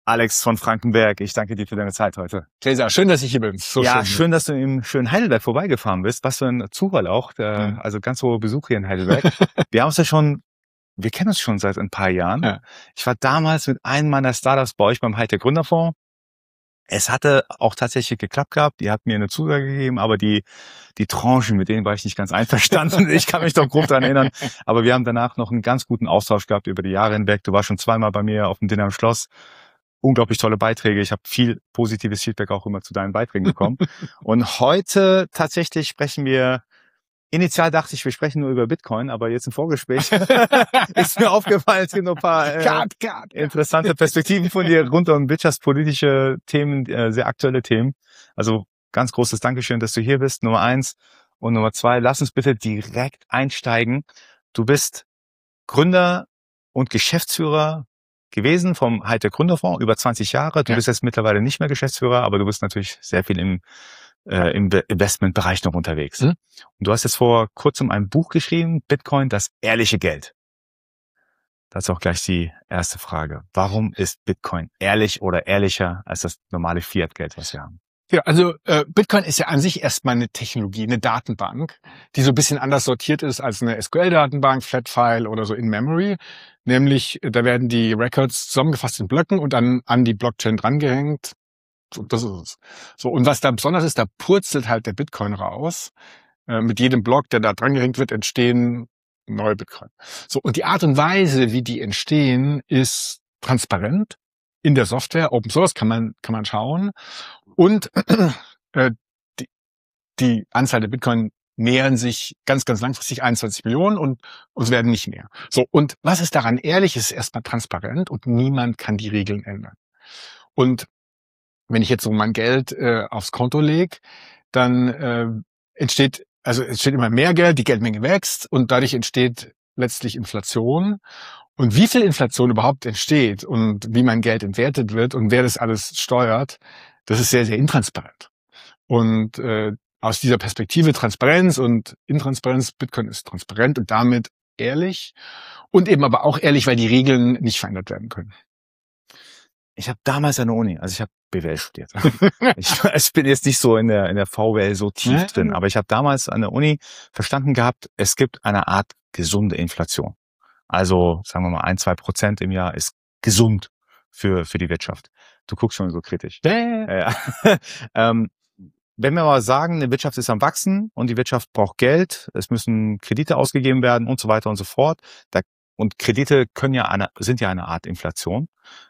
Alex von Frankenberg, ich danke dir für deine Zeit heute. Cäsar, schön, dass ich hier bin. So ja, schön, dass du im schönen Heidelberg vorbeigefahren bist. Was für ein Zufall auch. Also ganz hoher Besuch hier in Heidelberg. Wir kennen uns schon seit ein paar Jahren. Ja. Ich war damals mit einem meiner Startups bei euch beim Hightech Gründerfonds. Es hatte auch tatsächlich geklappt gehabt. Ihr habt mir eine Zusage gegeben, aber die Tranchen, mit denen war ich nicht ganz einverstanden. Ich kann mich doch grob daran erinnern. Aber wir haben danach noch einen ganz guten Austausch gehabt über die Jahre hinweg. Du warst schon zweimal bei mir auf dem Dinner im Schloss. Unglaublich tolle Beiträge. Ich habe viel positives Feedback auch immer zu deinen Beiträgen bekommen. Und heute tatsächlich sprechen wir, initial dachte ich, wir sprechen nur über Bitcoin, aber jetzt im Vorgespräch ist mir aufgefallen, es gibt noch ein paar interessante Perspektiven von dir rund um wirtschaftspolitische Themen, sehr aktuelle Themen. Also ganz großes Dankeschön, dass du hier bist, Nummer 1. Und Nummer 2, lass uns bitte direkt einsteigen. Du bist Gründer und Geschäftsführer gewesen vom Hightech Gründerfonds, über 20 Jahre. Du bist jetzt mittlerweile nicht mehr Geschäftsführer, aber du bist natürlich sehr viel im Investmentbereich noch unterwegs. Und du hast jetzt vor kurzem ein Buch geschrieben, Bitcoin, das ehrliche Geld. Das ist auch gleich die erste Frage. Warum ist Bitcoin ehrlich oder ehrlicher als das normale Fiat-Geld, was wir haben? Ja, also Bitcoin ist ja an sich erstmal eine Technologie, eine Datenbank, die so ein bisschen anders sortiert ist als eine SQL-Datenbank, Flatfile oder so in-Memory. Nämlich, da werden die Records zusammengefasst in Blöcken und dann an die Blockchain drangehängt. So, das ist es. So, und was da besonders ist, da purzelt halt der Bitcoin raus. Mit jedem Block, der da drangehängt wird, entstehen neue Bitcoin. So, und die Art und Weise, wie die entstehen, ist transparent. In der Software, Open Source, kann man schauen. Und die Anzahl der Bitcoin nähern sich ganz, ganz langfristig 21 Millionen und es werden nicht mehr. So, und was ist daran ehrlich? Es ist erstmal transparent und niemand kann die Regeln ändern. Und wenn ich jetzt so mein Geld aufs Konto lege, dann entsteht immer mehr Geld, die Geldmenge wächst und dadurch entsteht letztlich Inflation. Und wie viel Inflation überhaupt entsteht und wie mein Geld entwertet wird und wer das alles steuert, das ist sehr, sehr intransparent. Und aus dieser Perspektive Transparenz und Intransparenz, Bitcoin ist transparent und damit ehrlich und eben aber auch ehrlich, weil die Regeln nicht verändert werden können. Ich habe damals an der Uni, also ich habe BWL studiert. Ich bin jetzt nicht so in der VWL so tief drin, aber ich habe damals an der Uni verstanden gehabt, es gibt eine Art gesunde Inflation. Also sagen wir mal 1-2% im Jahr ist gesund für die Wirtschaft. Du guckst schon so kritisch. Ja. Wenn wir mal sagen, eine Wirtschaft ist am Wachsen und die Wirtschaft braucht Geld, es müssen Kredite ausgegeben werden und so weiter und so fort. Und Kredite sind ja eine Art Inflation.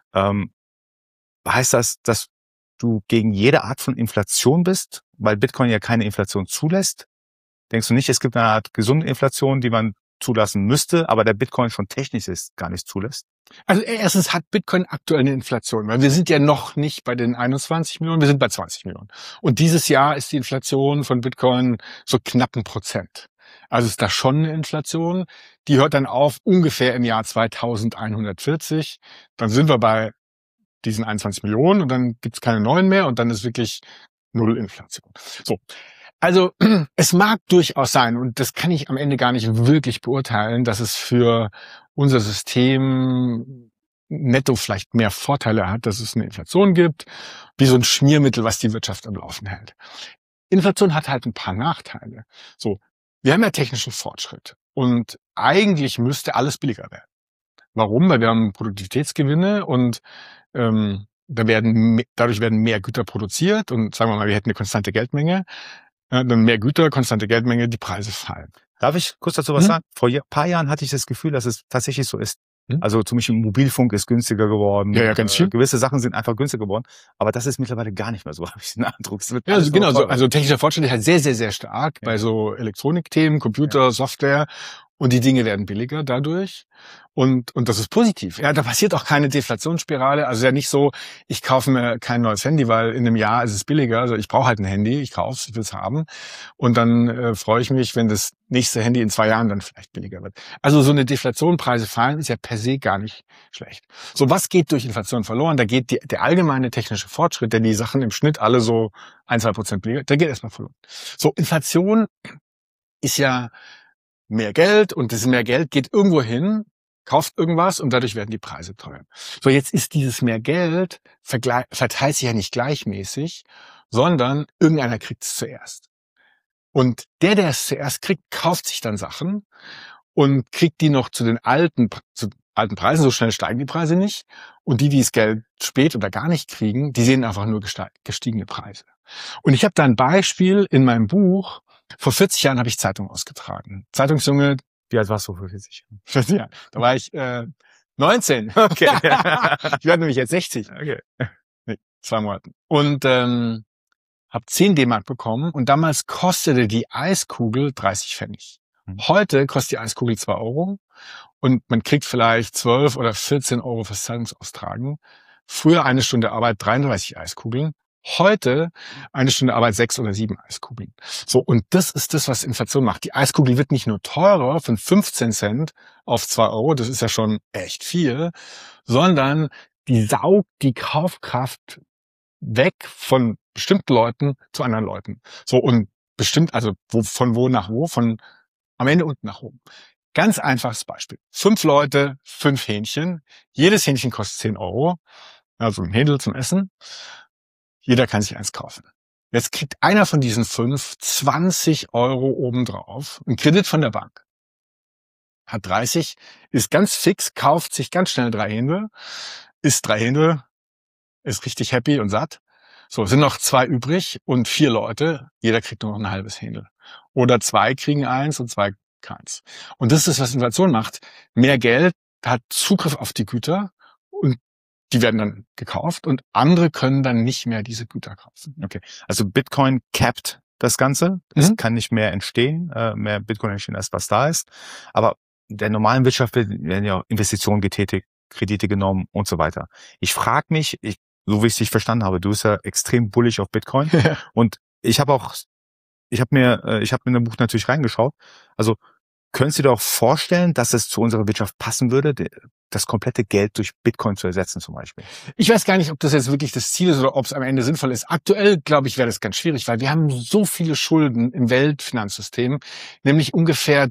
Heißt das, dass du gegen jede Art von Inflation bist, weil Bitcoin ja keine Inflation zulässt? Denkst du nicht, es gibt eine Art gesunde Inflation, die man zulassen müsste, aber der Bitcoin schon technisch ist, gar nicht zulässt? Also erstens hat Bitcoin aktuell eine Inflation, weil wir sind ja noch nicht bei den 21 Millionen, wir sind bei 20 Millionen. Und dieses Jahr ist die Inflation von Bitcoin so knapp 1%. Also ist da schon eine Inflation. Die hört dann auf ungefähr im Jahr 2140. Dann sind wir bei diesen 21 Millionen und dann gibt's keine neuen mehr und dann ist wirklich null Inflation. So. Also es mag durchaus sein, und das kann ich am Ende gar nicht wirklich beurteilen, dass es für unser System netto vielleicht mehr Vorteile hat, dass es eine Inflation gibt, wie so ein Schmiermittel, was die Wirtschaft am Laufen hält. Inflation hat halt ein paar Nachteile. So, wir haben ja technischen Fortschritt und eigentlich müsste alles billiger werden. Warum? Weil wir haben Produktivitätsgewinne und dadurch werden mehr Güter produziert und sagen wir mal, wir hätten eine konstante Geldmenge. Dann mehr Güter, konstante Geldmenge, die Preise fallen. Darf ich kurz dazu was sagen? Vor ein paar Jahren hatte ich das Gefühl, dass es tatsächlich so ist. Also zum Beispiel Mobilfunk ist günstiger geworden. Ja, ganz schön. Gewisse Sachen sind einfach günstiger geworden. Aber das ist mittlerweile gar nicht mehr so, habe ich den Eindruck. Ja, also genau. Also technischer Fortschritt ist halt sehr, sehr, sehr stark bei so Elektronikthemen, Computer, Software. Und die Dinge werden billiger dadurch. Und das ist positiv. Ja, da passiert auch keine Deflationsspirale. Also ja nicht so, ich kaufe mir kein neues Handy, weil in einem Jahr ist es billiger. Also ich brauche halt ein Handy, ich kaufe es, ich will es haben. Und dann freue ich mich, wenn das nächste Handy in 2 Jahren dann vielleicht billiger wird. Also so eine Deflation, Preise fallen, ist ja per se gar nicht schlecht. So, was geht durch Inflation verloren? Da geht der allgemeine technische Fortschritt, der die Sachen im Schnitt alle so 1-2% billiger, der geht erstmal verloren. So, Inflation ist ja mehr Geld und das mehr Geld geht irgendwo hin, kauft irgendwas und dadurch werden die Preise teuer. So, jetzt ist dieses mehr Geld verteilt sich ja nicht gleichmäßig, sondern irgendeiner kriegt es zuerst. Und der es zuerst kriegt, kauft sich dann Sachen und kriegt die noch zu alten Preisen. So schnell steigen die Preise nicht. Und die das Geld spät oder gar nicht kriegen, die sehen einfach nur gestiegene Preise. Und ich habe da ein Beispiel in meinem Buch. Vor 40 Jahren habe ich Zeitung ausgetragen. Zeitungsjunge. Wie alt warst du vor 40 Jahren? 40 Jahre. Da war ich 19. Okay. Ich werde nämlich jetzt 60. Okay. Nee, 2 Monaten. Und habe 10 D-Mark bekommen. Und damals kostete die Eiskugel 30 Pfennig. Heute kostet die Eiskugel 2 Euro. Und man kriegt vielleicht 12 oder 14 Euro fürs Zeitungsaustragen. Früher 1 Stunde Arbeit 33 Eiskugeln. Heute 1 Stunde Arbeit 6 oder 7 Eiskugeln. So, und das ist das, was Inflation macht. Die Eiskugel wird nicht nur teurer von 15 Cent auf 2 Euro, das ist ja schon echt viel, sondern die saugt die Kaufkraft weg von bestimmten Leuten zu anderen Leuten. So, und bestimmt, also von wo nach wo, von am Ende unten nach oben. Ganz einfaches Beispiel. 5 Leute, 5 Hähnchen. Jedes Hähnchen kostet 10 Euro. Also ein Händel zum Essen. Jeder kann sich eins kaufen. Jetzt kriegt einer von diesen 5 20 Euro obendrauf. Ein Kredit von der Bank. Hat 30, ist ganz fix, kauft sich ganz schnell 3 Händel, isst 3 Händel, ist richtig happy und satt. So, sind noch 2 übrig und 4 Leute. Jeder kriegt nur noch ein halbes Händel. Oder 2 kriegen eins und 2 keins. Und das ist, was Inflation macht. Mehr Geld hat Zugriff auf die Güter und die werden dann gekauft und andere können dann nicht mehr diese Güter kaufen. Okay, also Bitcoin capped das Ganze. Es kann nicht mehr entstehen, mehr Bitcoin entstehen, als was da ist. Aber der normalen Wirtschaft werden ja Investitionen getätigt, Kredite genommen und so weiter. Ich frage mich, so wie ich es dich verstanden habe, du bist ja extrem bullish auf Bitcoin. Und ich habe mir in dem Buch natürlich reingeschaut. Also könntest du dir auch vorstellen, dass es zu unserer Wirtschaft passen würde, das komplette Geld durch Bitcoin zu ersetzen zum Beispiel? Ich weiß gar nicht, ob das jetzt wirklich das Ziel ist oder ob es am Ende sinnvoll ist. Aktuell, glaube ich, wäre das ganz schwierig, weil wir haben so viele Schulden im Weltfinanzsystem, nämlich ungefähr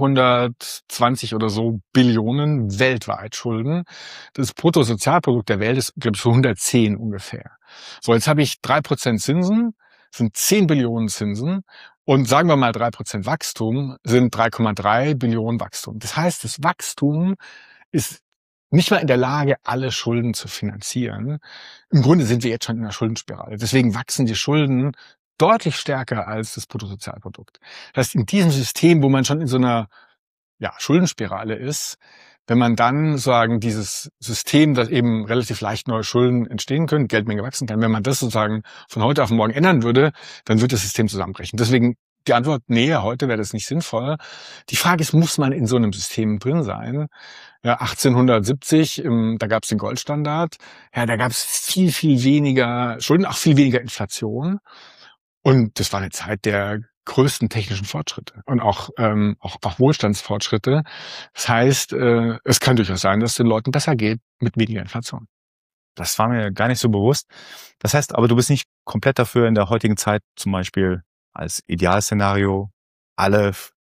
320 oder so Billionen weltweit Schulden. Das Bruttosozialprodukt der Welt ist, glaube ich, so 110 ungefähr. So, jetzt habe ich 3% Zinsen, sind 10 Billionen Zinsen. Und sagen wir mal 3% Wachstum sind 3,3 Billionen Wachstum. Das heißt, das Wachstum ist nicht mal in der Lage, alle Schulden zu finanzieren. Im Grunde sind wir jetzt schon in einer Schuldenspirale. Deswegen wachsen die Schulden deutlich stärker als das Bruttosozialprodukt. Das heißt, in diesem System, wo man schon in so einer Schuldenspirale ist, wenn man dann sagen, dieses System, dass eben relativ leicht neue Schulden entstehen können, Geldmenge wachsen kann, wenn man das sozusagen von heute auf morgen ändern würde, dann wird das System zusammenbrechen. Deswegen die Antwort, nee, heute wäre das nicht sinnvoll. Die Frage ist, muss man in so einem System drin sein? Ja, 1870, da gab es den Goldstandard. Ja, da gab es viel, viel weniger Schulden, auch viel weniger Inflation. Und das war eine Zeit der größten technischen Fortschritte und auch Wohlstandsfortschritte. Das heißt, es kann durchaus sein, dass es den Leuten besser geht mit weniger Inflation. Das war mir gar nicht so bewusst. Das heißt, aber du bist nicht komplett dafür, in der heutigen Zeit zum Beispiel als Idealszenario alle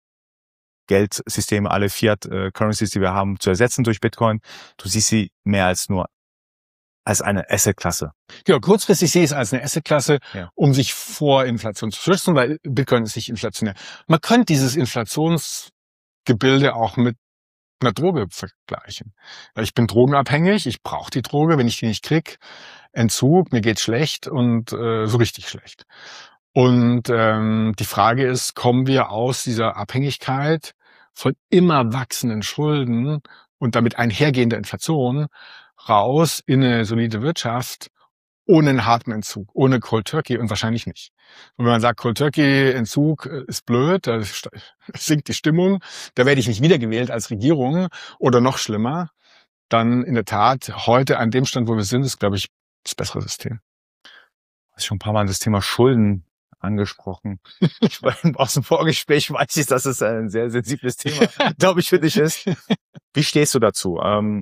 Geldsysteme, alle Fiat-Currencies, die wir haben, zu ersetzen durch Bitcoin. Du siehst sie mehr als nur als eine Assetklasse. Genau, kurzfristig sehe ich es als eine Assetklasse, um sich vor Inflation zu schützen, weil Bitcoin ist nicht inflationär. Man könnte dieses Inflationsgebilde auch mit einer Droge vergleichen. Weil ich bin drogenabhängig, ich brauche die Droge, wenn ich die nicht krieg, Entzug, mir geht's schlecht und so richtig schlecht. Und die Frage ist, kommen wir aus dieser Abhängigkeit von immer wachsenden Schulden und damit einhergehender Inflation raus in eine solide Wirtschaft ohne einen harten Entzug, ohne Cold Turkey und wahrscheinlich nicht. Und wenn man sagt, Cold Turkey, Entzug ist blöd, da sinkt die Stimmung, da werde ich nicht wiedergewählt als Regierung oder noch schlimmer, dann in der Tat heute an dem Stand, wo wir sind, ist, glaube ich, das bessere System. Du hast schon ein paar Mal das Thema Schulden angesprochen. Aus dem Vorgespräch weiß ich, dass es ein sehr sensibles Thema, glaube ich, für dich ist. Wie stehst du dazu?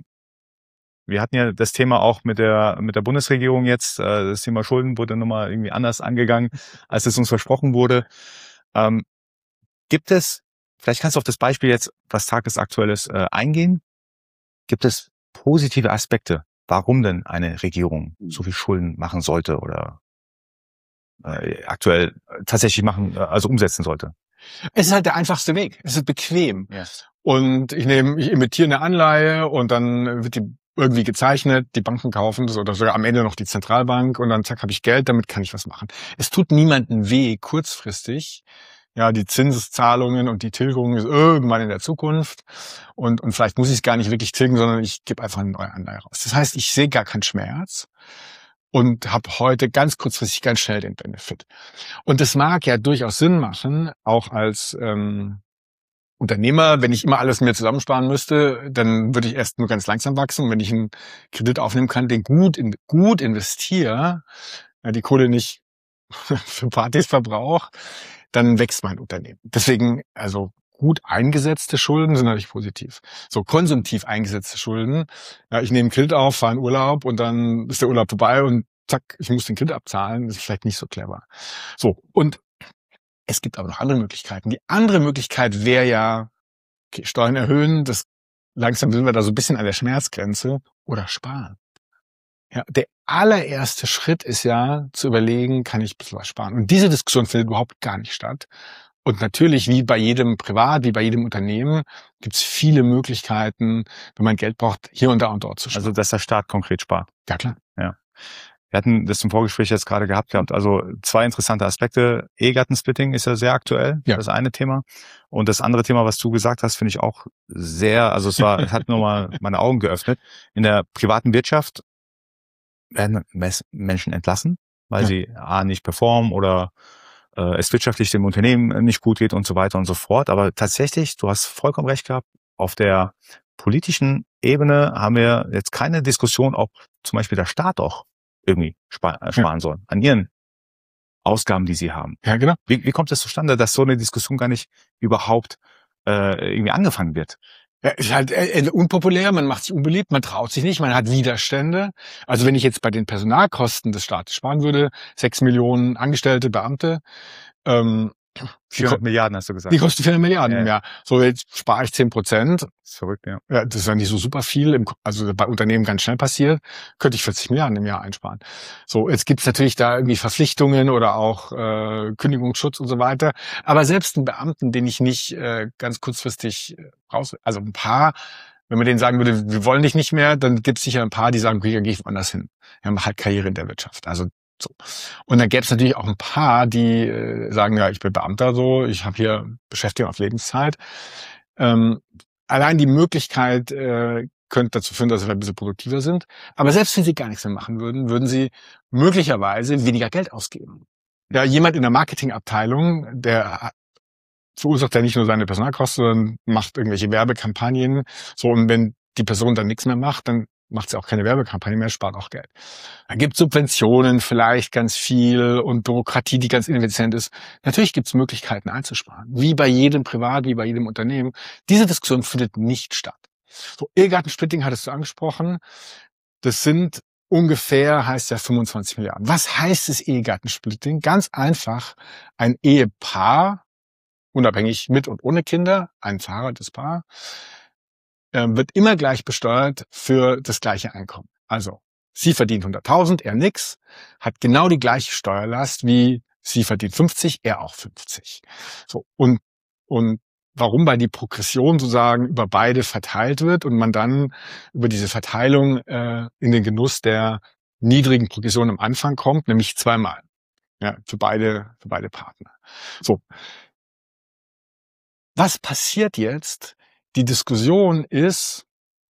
Wir hatten ja das Thema auch mit der Bundesregierung jetzt. Das Thema Schulden wurde nochmal irgendwie anders angegangen, als es uns versprochen wurde. Gibt es, vielleicht kannst du auf das Beispiel jetzt, was tagesaktuell ist, eingehen. Gibt es positive Aspekte, warum denn eine Regierung so viel Schulden machen sollte oder aktuell tatsächlich umsetzen sollte? Es ist halt der einfachste Weg. Es ist bequem. Yes. Und ich emittiere eine Anleihe und dann wird die irgendwie gezeichnet, die Banken kaufen das oder sogar am Ende noch die Zentralbank und dann zack, habe ich Geld, damit kann ich was machen. Es tut niemandem weh, kurzfristig. Ja, die Zinseszahlungen und die Tilgung ist irgendwann in der Zukunft und vielleicht muss ich es gar nicht wirklich tilgen, sondern ich gebe einfach eine neue Anleihe raus. Das heißt, ich sehe gar keinen Schmerz und habe heute ganz kurzfristig ganz schnell den Benefit. Und das mag ja durchaus Sinn machen, auch als Unternehmer, wenn ich immer alles mir zusammensparen müsste, dann würde ich erst nur ganz langsam wachsen. Und wenn ich einen Kredit aufnehmen kann, den gut investiere, die Kohle nicht für Partys verbrauche, dann wächst mein Unternehmen. Deswegen, also gut eingesetzte Schulden sind natürlich positiv. So konsumtiv eingesetzte Schulden, ja, ich nehme einen Kredit auf, fahre in Urlaub und dann ist der Urlaub vorbei und zack, ich muss den Kredit abzahlen, das ist vielleicht nicht so clever. So, und es gibt aber noch andere Möglichkeiten. Die andere Möglichkeit wäre ja, okay, Steuern erhöhen, langsam sind wir da so ein bisschen an der Schmerzgrenze, oder sparen. Ja, der allererste Schritt ist ja zu überlegen, kann ich ein bisschen was sparen? Und diese Diskussion findet überhaupt gar nicht statt. Und natürlich, wie bei jedem Privat, wie bei jedem Unternehmen, gibt es viele Möglichkeiten, wenn man Geld braucht, hier und da und dort zu sparen. Also, dass der Staat konkret spart. Ja, klar. Ja. Wir hatten das im Vorgespräch jetzt gerade gehabt. Also 2 interessante Aspekte. Ehegattensplitting ist ja sehr aktuell, das eine Thema. Und das andere Thema, was du gesagt hast, finde ich auch sehr, also es hat nur mal meine Augen geöffnet. In der privaten Wirtschaft werden Menschen entlassen, weil sie A, nicht performen oder es wirtschaftlich dem Unternehmen nicht gut geht und so weiter und so fort. Aber tatsächlich, du hast vollkommen recht gehabt, auf der politischen Ebene haben wir jetzt keine Diskussion, ob zum Beispiel der Staat auch irgendwie sparen sollen an ihren Ausgaben, die sie haben. Ja, genau. Wie kommt es zustande, dass so eine Diskussion gar nicht überhaupt irgendwie angefangen wird? Ja, ist halt unpopulär, man macht sich unbeliebt, man traut sich nicht, man hat Widerstände. Also wenn ich jetzt bei den Personalkosten des Staates sparen würde, 6 Millionen Angestellte, Beamte, 400 Milliarden hast du gesagt. Die kosten 400 Milliarden im Jahr. So, jetzt spare ich 10%. Das ist verrückt, ja. Ja, das ist ja nicht so super viel, also bei Unternehmen ganz schnell passiert, könnte ich 40 Milliarden im Jahr einsparen. So, jetzt gibt's natürlich da irgendwie Verpflichtungen oder auch Kündigungsschutz und so weiter. Aber selbst einen Beamten, den ich nicht ganz kurzfristig also ein paar, wenn man denen sagen würde, wir wollen dich nicht mehr, dann gibt's sicher ein paar, die sagen, okay, dann gehe ich woanders hin. Wir haben halt Karriere in der Wirtschaft. Also so. Und dann gäbe es natürlich auch ein paar, die sagen, ja, ich bin Beamter so, ich habe hier Beschäftigung auf Lebenszeit. Allein die Möglichkeit könnte dazu führen, dass sie ein bisschen produktiver sind. Aber selbst wenn sie gar nichts mehr machen würden, würden sie möglicherweise weniger Geld ausgeben. Ja, jemand in der Marketingabteilung, der verursacht ja nicht nur seine Personalkosten, sondern macht irgendwelche Werbekampagnen. So, und wenn die Person dann nichts mehr macht, dann macht sie auch keine Werbekampagne mehr, spart auch Geld. Dann gibt es Subventionen vielleicht ganz viel und Bürokratie, die ganz ineffizient ist. Natürlich gibt es Möglichkeiten einzusparen. Wie bei jedem Privat, wie bei jedem Unternehmen. Diese Diskussion findet nicht statt. So, Ehegattensplitting hattest du angesprochen. Das sind ungefähr, heißt ja 25 Milliarden. Was heißt das Ehegattensplitting? Ganz einfach, ein Ehepaar, unabhängig mit und ohne Kinder, ein verheiratetes Paar, wird immer gleich besteuert für das gleiche Einkommen. Also, sie verdient 100.000, er nix, hat genau die gleiche Steuerlast wie sie verdient 50, er auch 50. So, und warum? Weil die Progression sozusagen über beide verteilt wird und man dann über diese Verteilung in den Genuss der niedrigen Progression am Anfang kommt, nämlich zweimal. Ja, für beide Partner. So. Was passiert jetzt? Die Diskussion ist,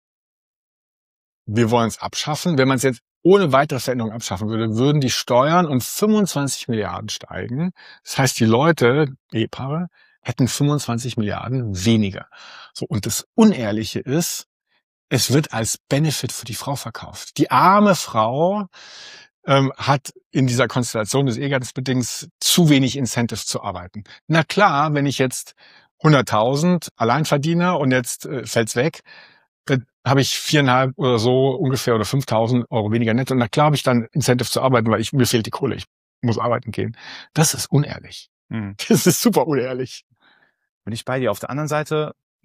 wir wollen es abschaffen. Wenn man es jetzt ohne weitere Veränderung abschaffen würde, würden die Steuern um 25 Milliarden steigen. Das heißt, die Leute, Ehepaare, hätten 25 Milliarden weniger. So, und das Unehrliche ist, es wird als Benefit für die Frau verkauft. Die arme Frau hat in dieser Konstellation des Ehegattensplittings zu wenig Incentive zu arbeiten. Na klar, wenn ich jetzt 100.000 Alleinverdiener und jetzt fällt's weg, dann habe ich 4,5 oder so ungefähr oder 5.000 Euro weniger netto. Und na klar habe ich dann Incentive zu arbeiten, weil mir fehlt die Kohle. Ich muss arbeiten gehen. Das ist unehrlich. Das ist super unehrlich. Bin ich bei dir. Auf der anderen Seite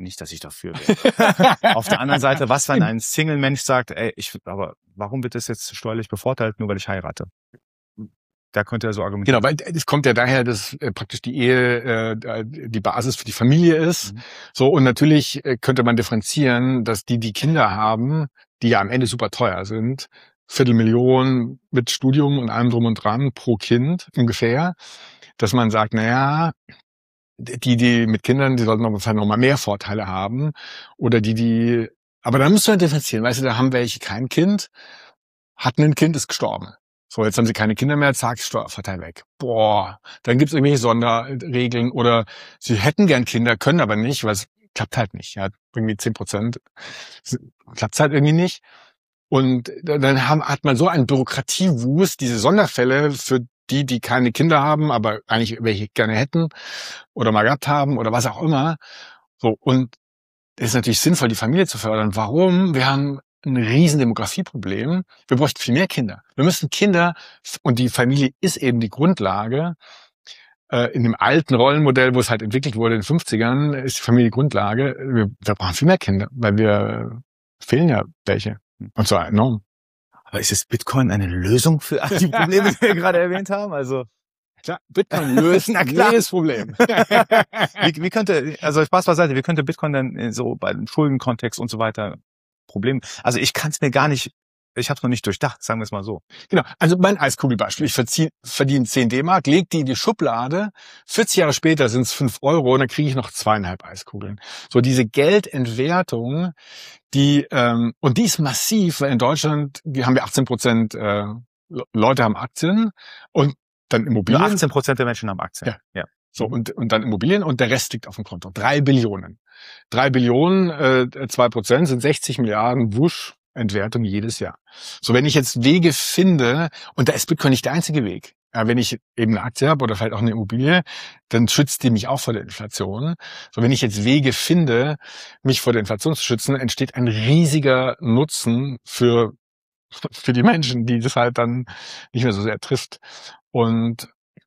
nicht, dass ich dafür wäre. Auf der anderen Seite, was, wenn ein Single-Mensch sagt, aber warum wird das jetzt steuerlich bevorteilt, nur weil ich heirate? Da könnte er so argumentieren. Genau, weil es kommt ja daher, dass praktisch die Ehe die Basis für die Familie ist. So, und natürlich könnte man differenzieren, dass die Kinder haben, die ja am Ende super teuer sind, 250.000 mit Studium und allem drum und dran pro Kind ungefähr, dass man sagt, naja, die mit Kindern, die sollten auf jeden Fall noch mal mehr Vorteile haben. Oder aber da müssen wir differenzieren. Weißt du, da haben welche kein Kind, hatten ein Kind, ist gestorben. So, jetzt haben sie keine Kinder mehr, zack, Steuervorteil weg. Boah, dann gibt's irgendwelche Sonderregeln oder sie hätten gern Kinder, können aber nicht, weil es klappt halt nicht. Ja, irgendwie 10%. Klappt's halt irgendwie nicht. Und dann hat man so einen Bürokratiewust, diese Sonderfälle für die keine Kinder haben, aber eigentlich welche gerne hätten oder mal gehabt haben oder was auch immer. So, und es ist natürlich sinnvoll, die Familie zu fördern. Warum? Wir haben ein riesen Demografieproblem. Wir bräuchten viel mehr Kinder. Wir müssen Kinder, und die Familie ist eben die Grundlage. In dem alten Rollenmodell, wo es halt entwickelt wurde in den 50ern, ist die Familie die Grundlage. Wir brauchen viel mehr Kinder, weil wir fehlen ja welche. Und zwar enorm. Aber ist es Bitcoin eine Lösung für die Probleme, die wir gerade erwähnt haben? Also klar, Bitcoin löst jedes Problem. wie könnte, also Spaß beiseite, wie könnte Bitcoin dann so bei dem Schuldenkontext und so weiter Problem? Also ich kann es mir gar nicht, ich habe es noch nicht durchdacht, sagen wir es mal so. Genau, also mein Eiskugelbeispiel. Ich verdiene 10 D-Mark, leg die in die Schublade, 40 Jahre später sind es 5 Euro und dann kriege ich noch 2,5 Eiskugeln. So diese Geldentwertung, und die ist massiv, weil in Deutschland haben wir 18% Leute haben Aktien und dann Immobilien. Nur 18% der Menschen haben Aktien. Ja. So, und dann Immobilien und der Rest liegt auf dem Konto. 3 Billionen. 3 Billionen, 2% sind 60 Milliarden Wusch Entwertung jedes Jahr. So, wenn ich jetzt Wege finde, und da ist Bitcoin nicht der einzige Weg. Ja, wenn ich eben eine Aktie habe oder vielleicht auch eine Immobilie, dann schützt die mich auch vor der Inflation. So, wenn ich jetzt Wege finde, mich vor der Inflation zu schützen, entsteht ein riesiger Nutzen für die Menschen, die das halt dann nicht mehr so sehr trifft. Und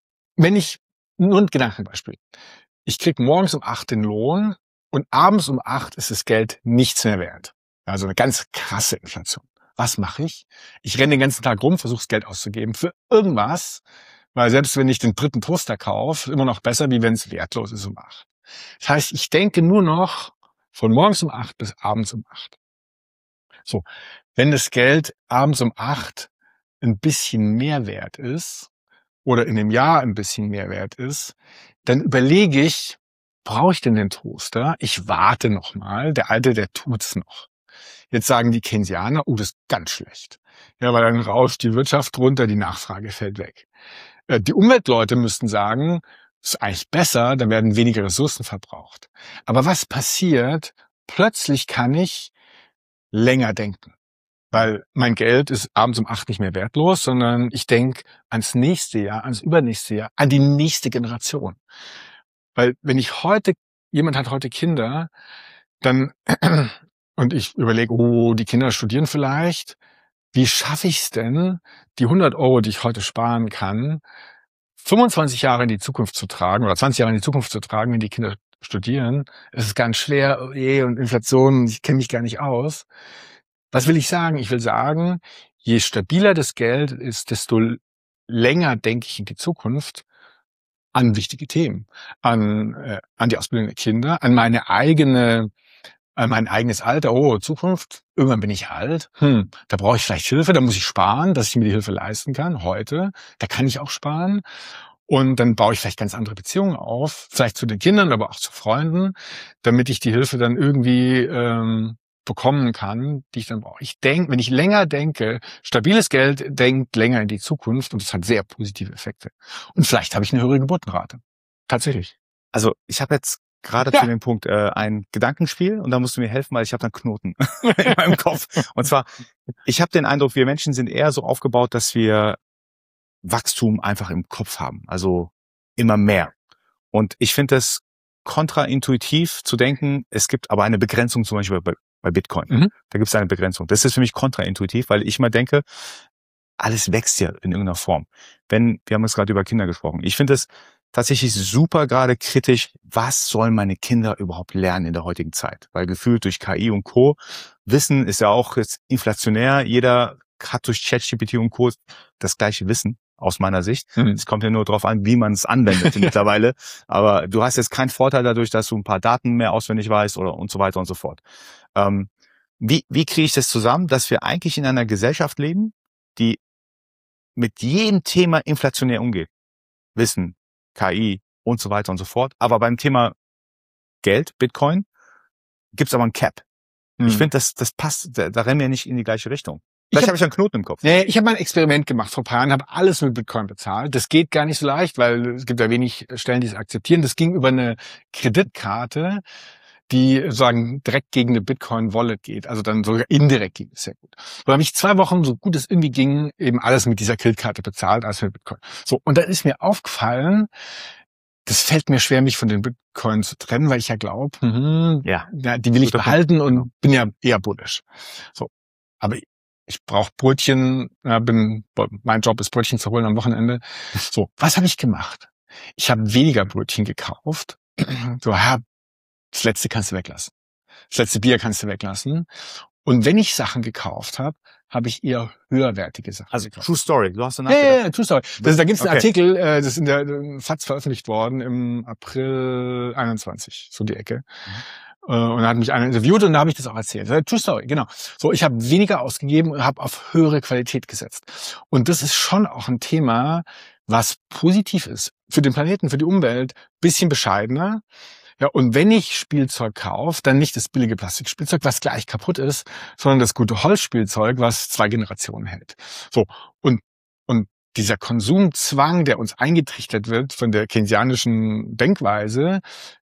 nur ein Gedankenbeispiel. Ich krieg morgens um 8 den Lohn und abends um 8 ist das Geld nichts mehr wert. Also eine ganz krasse Inflation. Was mache ich? Ich renne den ganzen Tag rum, versuche das Geld auszugeben für irgendwas, weil selbst wenn ich den 3. Toaster kaufe, immer noch besser, wie wenn es wertlos ist um 8. Das heißt, ich denke nur noch von morgens um 8 bis abends um 8. So, wenn das Geld abends um 8 ein bisschen mehr wert ist oder in dem Jahr ein bisschen mehr wert ist, dann überlege ich, brauche ich denn den Toaster? Ich warte noch mal. Der Alte, der tut's noch. Jetzt sagen die Keynesianer, das ist ganz schlecht. Ja, weil dann rauscht die Wirtschaft runter, die Nachfrage fällt weg. Die Umweltleute müssten sagen, ist eigentlich besser, dann werden weniger Ressourcen verbraucht. Aber was passiert? Plötzlich kann ich länger denken. Weil mein Geld ist abends um 8 nicht mehr wertlos, sondern ich denke ans nächste Jahr, ans übernächste Jahr, an die nächste Generation. Weil wenn jemand hat heute Kinder, dann und ich überlege, die Kinder studieren vielleicht. Wie schaffe ich es denn, die 100 Euro, die ich heute sparen kann, 25 Jahre in die Zukunft zu tragen oder 20 Jahre in die Zukunft zu tragen, wenn die Kinder studieren? Es ist ganz schwer, und Inflation, ich kenne mich gar nicht aus. Was will ich sagen? Ich will sagen, je stabiler das Geld ist, desto länger denke ich in die Zukunft an wichtige Themen, an die Ausbildung der Kinder, an mein eigenes Alter, Zukunft, irgendwann bin ich alt, da brauche ich vielleicht Hilfe, da muss ich sparen, dass ich mir die Hilfe leisten kann, heute, da kann ich auch sparen und dann baue ich vielleicht ganz andere Beziehungen auf, vielleicht zu den Kindern, aber auch zu Freunden, damit ich die Hilfe dann irgendwie bekommen kann, die ich dann brauche. Ich denke, wenn ich länger denke, stabiles Geld denkt länger in die Zukunft und das hat sehr positive Effekte. Und vielleicht habe ich eine höhere Geburtenrate. Tatsächlich. Also ich habe jetzt gerade zu dem Punkt ein Gedankenspiel und da musst du mir helfen, weil ich habe dann Knoten in meinem Kopf. Und zwar, ich habe den Eindruck, wir Menschen sind eher so aufgebaut, dass wir Wachstum einfach im Kopf haben, also immer mehr. Und ich finde es kontraintuitiv zu denken, es gibt aber eine Begrenzung zum Beispiel bei Bitcoin. Da gibt es eine Begrenzung. Das ist für mich kontraintuitiv, weil ich mal denke, alles wächst ja in irgendeiner Form. Wir haben jetzt gerade über Kinder gesprochen. Ich finde es tatsächlich super gerade kritisch, was sollen meine Kinder überhaupt lernen in der heutigen Zeit? Weil gefühlt durch KI und Co. Wissen ist ja auch jetzt inflationär. Jeder hat durch ChatGPT und Co. das gleiche Wissen, aus meiner Sicht. Es kommt ja nur darauf an, wie man es anwendet mittlerweile. Aber du hast jetzt keinen Vorteil dadurch, dass du ein paar Daten mehr auswendig weißt oder und so weiter und so fort. Wie kriege ich das zusammen, dass wir eigentlich in einer Gesellschaft leben, die mit jedem Thema inflationär umgeht? Wissen, KI und so weiter und so fort. Aber beim Thema Geld, Bitcoin, gibt's aber ein Cap. Ich finde, das passt, da rennen wir nicht in die gleiche Richtung. Vielleicht habe ich einen Knoten im Kopf. Nee, ich habe mal ein Experiment gemacht vor ein paar Jahren, habe alles mit Bitcoin bezahlt. Das geht gar nicht so leicht, weil es gibt ja wenig Stellen, die es akzeptieren. Das ging über eine Kreditkarte, die sozusagen direkt gegen eine Bitcoin-Wallet geht. Also dann sogar indirekt ging es sehr gut. So habe ich 2 Wochen, so gut es irgendwie ging, eben alles mit dieser Kreditkarte bezahlt, alles mit Bitcoin. So, und dann ist mir aufgefallen, das fällt mir schwer, mich von den Bitcoin zu trennen, weil ich ja glaube, die will ich behalten und bin ja eher bullish. So, aber ich brauche Brötchen, mein Job ist Brötchen zu holen am Wochenende. So, was habe ich gemacht? Ich habe weniger Brötchen gekauft. So, das letzte kannst du weglassen. Das letzte Bier kannst du weglassen. Und wenn ich Sachen gekauft habe, habe ich eher höherwertige Sachen gekauft. True Story. Du hast danach gedacht. Ja, True Story. Da gibt's einen Artikel, das ist in der FAZ veröffentlicht worden im April 21, so die Ecke. Und da hat mich einer interviewt und da habe ich das auch erzählt. True Story, genau. So, ich habe weniger ausgegeben und habe auf höhere Qualität gesetzt. Und das ist schon auch ein Thema, was positiv ist. Für den Planeten, für die Umwelt, bisschen bescheidener. Ja, und wenn ich Spielzeug kaufe, dann nicht das billige Plastikspielzeug, was gleich kaputt ist, sondern das gute Holzspielzeug, was 2 Generationen hält. So, und dieser Konsumzwang, der uns eingetrichtert wird von der keynesianischen Denkweise,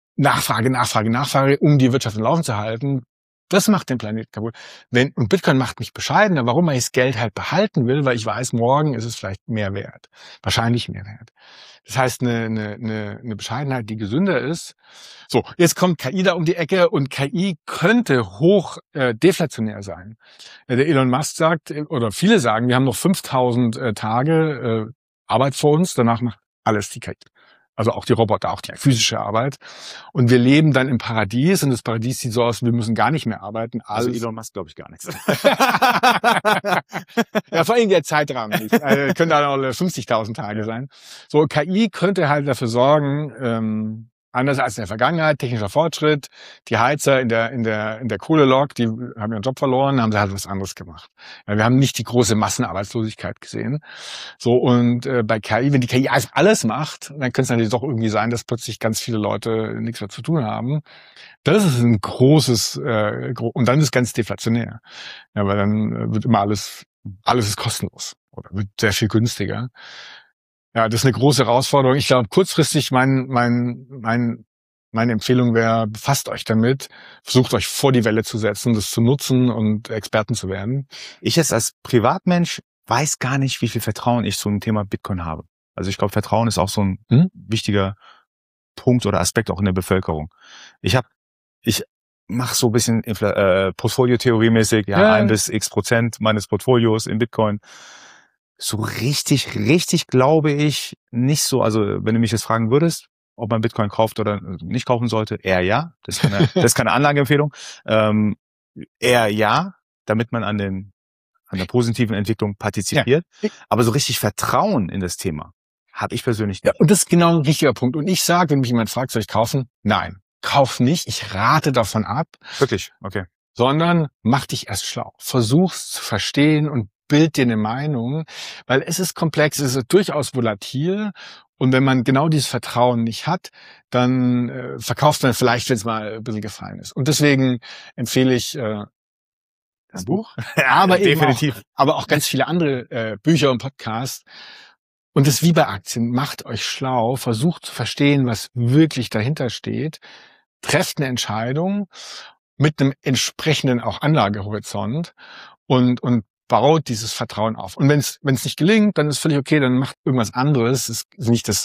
Nachfrage, um die Wirtschaft am Laufen zu halten, das macht den Planeten kaputt. Und Bitcoin macht mich bescheidener, warum ich das Geld halt behalten will, weil ich weiß, morgen ist es vielleicht mehr wert. Wahrscheinlich mehr wert. Das heißt, eine Bescheidenheit, die gesünder ist. So, jetzt kommt KI da um die Ecke und KI könnte hoch deflationär sein. Der Elon Musk sagt, oder viele sagen, wir haben noch 5000 Tage Arbeit vor uns, danach macht alles die KI. Also auch die Roboter, auch die physische Arbeit. Und wir leben dann im Paradies und das Paradies sieht so aus, wir müssen gar nicht mehr arbeiten. Also Elon Musk glaube ich gar nichts. Ja, vor allem der Zeitrahmen nicht. Können da auch 50.000 Tage sein. So, KI könnte halt dafür sorgen, anders als in der Vergangenheit, technischer Fortschritt, die Heizer in der Kohlelok, die haben ihren Job verloren, haben sie halt was anderes gemacht. Ja, wir haben nicht die große Massenarbeitslosigkeit gesehen. So, und bei KI, wenn die KI alles macht, dann könnte es natürlich doch irgendwie sein, dass plötzlich ganz viele Leute nichts mehr zu tun haben. Das ist ein großes, und dann ist es ganz deflationär. Ja, weil dann wird immer alles ist kostenlos oder wird sehr viel günstiger. Ja, das ist eine große Herausforderung. Ich glaube, kurzfristig meine Empfehlung wäre, befasst euch damit, versucht euch vor die Welle zu setzen, das zu nutzen und Experten zu werden. Ich jetzt als Privatmensch weiß gar nicht, wie viel Vertrauen ich zu dem Thema Bitcoin habe. Also ich glaube, Vertrauen ist auch so ein wichtiger Punkt oder Aspekt auch in der Bevölkerung. Ich mache so ein bisschen Portfolio-Theorie-mäßig, 1 bis x% meines Portfolios in Bitcoin. So richtig glaube ich nicht so. Also wenn du mich jetzt fragen würdest, ob man Bitcoin kauft oder nicht kaufen sollte, eher ja. Das ist keine Anlageempfehlung. Eher ja, damit man an der positiven Entwicklung partizipiert. Ja. Aber so richtig Vertrauen in das Thema habe ich persönlich nicht. Ja, und das ist genau ein richtiger Punkt. Und ich sage, wenn mich jemand fragt, soll ich kaufen? Nein, kauf nicht. Ich rate davon ab. Wirklich? Okay. Sondern mach dich erst schlau. Versuch's zu verstehen und bild dir eine Meinung, weil es ist komplex, es ist durchaus volatil und wenn man genau dieses Vertrauen nicht hat, dann verkauft man vielleicht, wenn es mal ein bisschen gefallen ist. Und deswegen empfehle ich das Buch, aber definitiv. Aber auch ganz viele andere Bücher und Podcasts. Und das ist wie bei Aktien. Macht euch schlau, versucht zu verstehen, was wirklich dahinter steht, trefft eine Entscheidung mit einem entsprechenden auch Anlagehorizont und baut dieses Vertrauen auf. Und wenn es nicht gelingt, dann ist völlig okay, dann macht irgendwas anderes. Es ist nicht das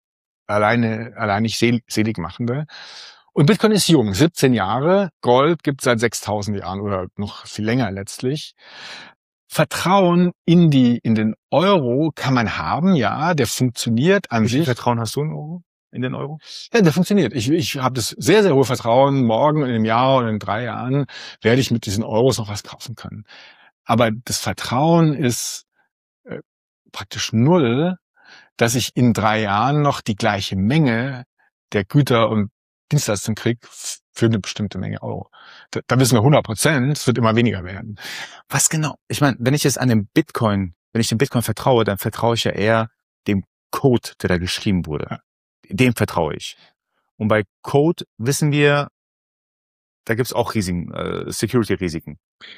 alleinig Seligmachende. Und Bitcoin ist jung, 17 Jahre. Gold gibt es seit 6.000 Jahren oder noch viel länger letztlich. Vertrauen in den Euro kann man haben, ja, der funktioniert an sich. Wie viel Vertrauen hast du in Euro? in den Euro? Ja, der funktioniert. Ich habe das sehr, sehr hohe Vertrauen, morgen, in einem Jahr oder in 3 Jahren werde ich mit diesen Euros noch was kaufen können. Aber das Vertrauen ist praktisch null, dass ich in 3 Jahren noch die gleiche Menge der Güter und Dienstleistungen kriege für eine bestimmte Menge Euro. Da wissen wir 100%, es wird immer weniger werden. Was genau? Ich meine, wenn ich dem Bitcoin vertraue, dann vertraue ich ja eher dem Code, der da geschrieben wurde. Ja. Dem vertraue ich. Und bei Code wissen wir, da gibt's auch Risiken, Security-Risiken.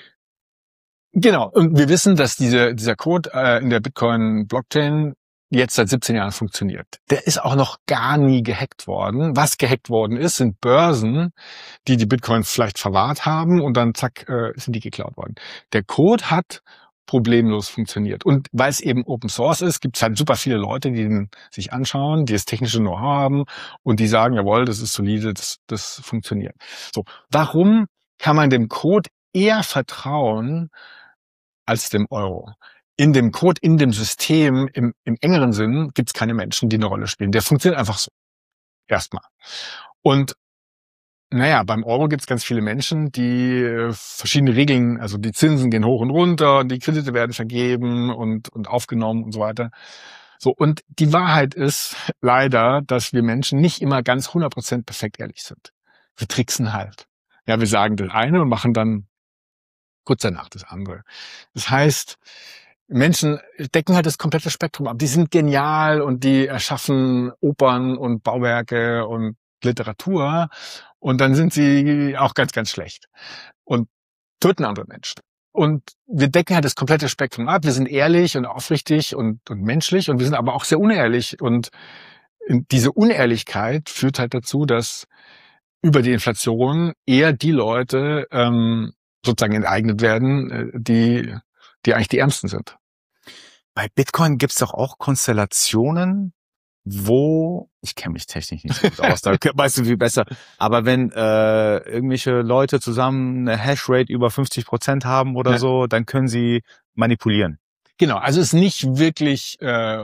Genau. Und wir wissen, dass dieser Code in der Bitcoin-Blockchain jetzt seit 17 Jahren funktioniert. Der ist auch noch gar nie gehackt worden. Was gehackt worden ist, sind Börsen, die Bitcoin vielleicht verwahrt haben und dann zack, sind die geklaut worden. Der Code hat problemlos funktioniert. Und weil es eben Open Source ist, gibt es halt super viele Leute, die den sich anschauen, die das technische Know-how haben und die sagen, jawohl, das ist solide, das funktioniert. So, warum kann man dem Code eher vertrauen als dem Euro? In dem Code, in dem System, im engeren Sinn, gibt es keine Menschen, die eine Rolle spielen. Der funktioniert einfach so. Erstmal. Und naja, beim Euro gibt es ganz viele Menschen, die verschiedene Regeln, also die Zinsen gehen hoch und runter, die Kredite werden vergeben und aufgenommen und so weiter. So, und die Wahrheit ist leider, dass wir Menschen nicht immer ganz 100% perfekt ehrlich sind. Wir tricksen halt. Ja, wir sagen das eine und machen dann kurz danach das andere. Das heißt, Menschen decken halt das komplette Spektrum ab. Die sind genial und die erschaffen Opern und Bauwerke und Literatur und dann sind sie auch ganz, ganz schlecht und töten andere Menschen. Und wir decken halt das komplette Spektrum ab. Wir sind ehrlich und aufrichtig und menschlich und wir sind aber auch sehr unehrlich. Und diese Unehrlichkeit führt halt dazu, dass über die Inflation eher die Leute sozusagen enteignet werden, die eigentlich die Ärmsten sind. Bei Bitcoin gibt's doch auch Konstellationen, wo, ich kenne mich technisch nicht so gut aus, da weißt du viel besser, aber wenn irgendwelche Leute zusammen eine Hashrate über 50% haben oder so, dann können sie manipulieren. Genau, also es ist nicht wirklich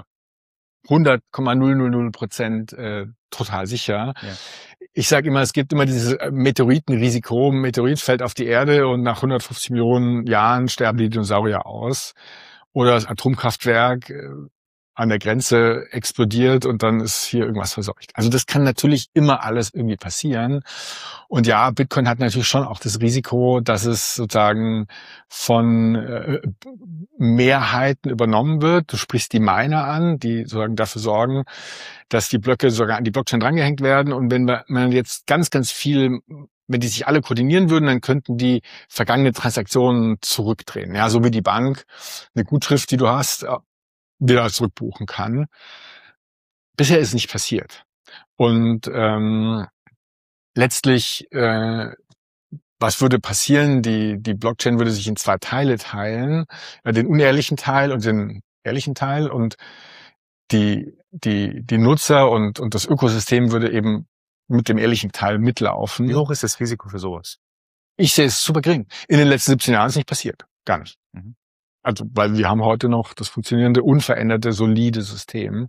100,000% total sicher. Ja. Ich sage immer, es gibt immer dieses Meteoritenrisiko. Ein Meteorit fällt auf die Erde und nach 150 Millionen Jahren sterben die Dinosaurier aus. Oder das Atomkraftwerk an der Grenze explodiert und dann ist hier irgendwas verseucht. Also das kann natürlich immer alles irgendwie passieren. Und ja, Bitcoin hat natürlich schon auch das Risiko, dass es sozusagen von Mehrheiten übernommen wird. Du sprichst die Miner an, die sozusagen dafür sorgen, dass die Blöcke sogar an die Blockchain drangehängt werden. Und wenn man jetzt ganz, ganz viel, wenn die sich alle koordinieren würden, dann könnten die vergangene Transaktionen zurückdrehen. Ja, so wie die Bank eine Gutschrift, die du hast, wieder zurückbuchen kann. Bisher ist nicht passiert. Und letztlich, was würde passieren? Die Blockchain würde sich in 2 Teile teilen, den unehrlichen Teil und den ehrlichen Teil. Und die Nutzer und das Ökosystem würde eben mit dem ehrlichen Teil mitlaufen. Wie hoch ist das Risiko für sowas? Ich sehe es super gering. In den letzten 17 Jahren ist es nicht passiert. Gar nicht. Mhm. Also, weil wir haben heute noch das funktionierende, unveränderte, solide System.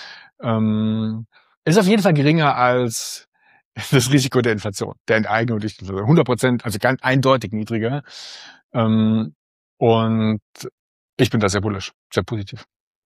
Ist auf jeden Fall geringer als das Risiko der Inflation, der Enteignung durch 100%, also ganz eindeutig niedriger. Und ich bin da sehr bullish, sehr positiv.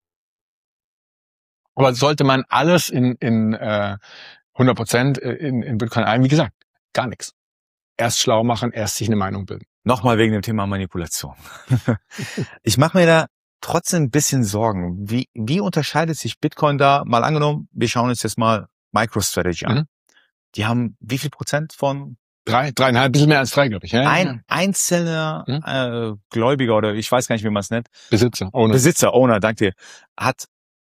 Aber sollte man alles in 100% in Bitcoin ein, wie gesagt, gar nichts. Erst schlau machen, erst sich eine Meinung bilden. Nochmal wegen dem Thema Manipulation. Ich mache mir da trotzdem ein bisschen Sorgen. Wie unterscheidet sich Bitcoin da? Mal angenommen, wir schauen uns jetzt mal MicroStrategy an. Die haben wie viel Prozent von? 3,5, bisschen mehr als 3, glaube ich. Ja, ein einzelner Gläubiger oder ich weiß gar nicht, wie man es nennt. Owner, danke dir. Hat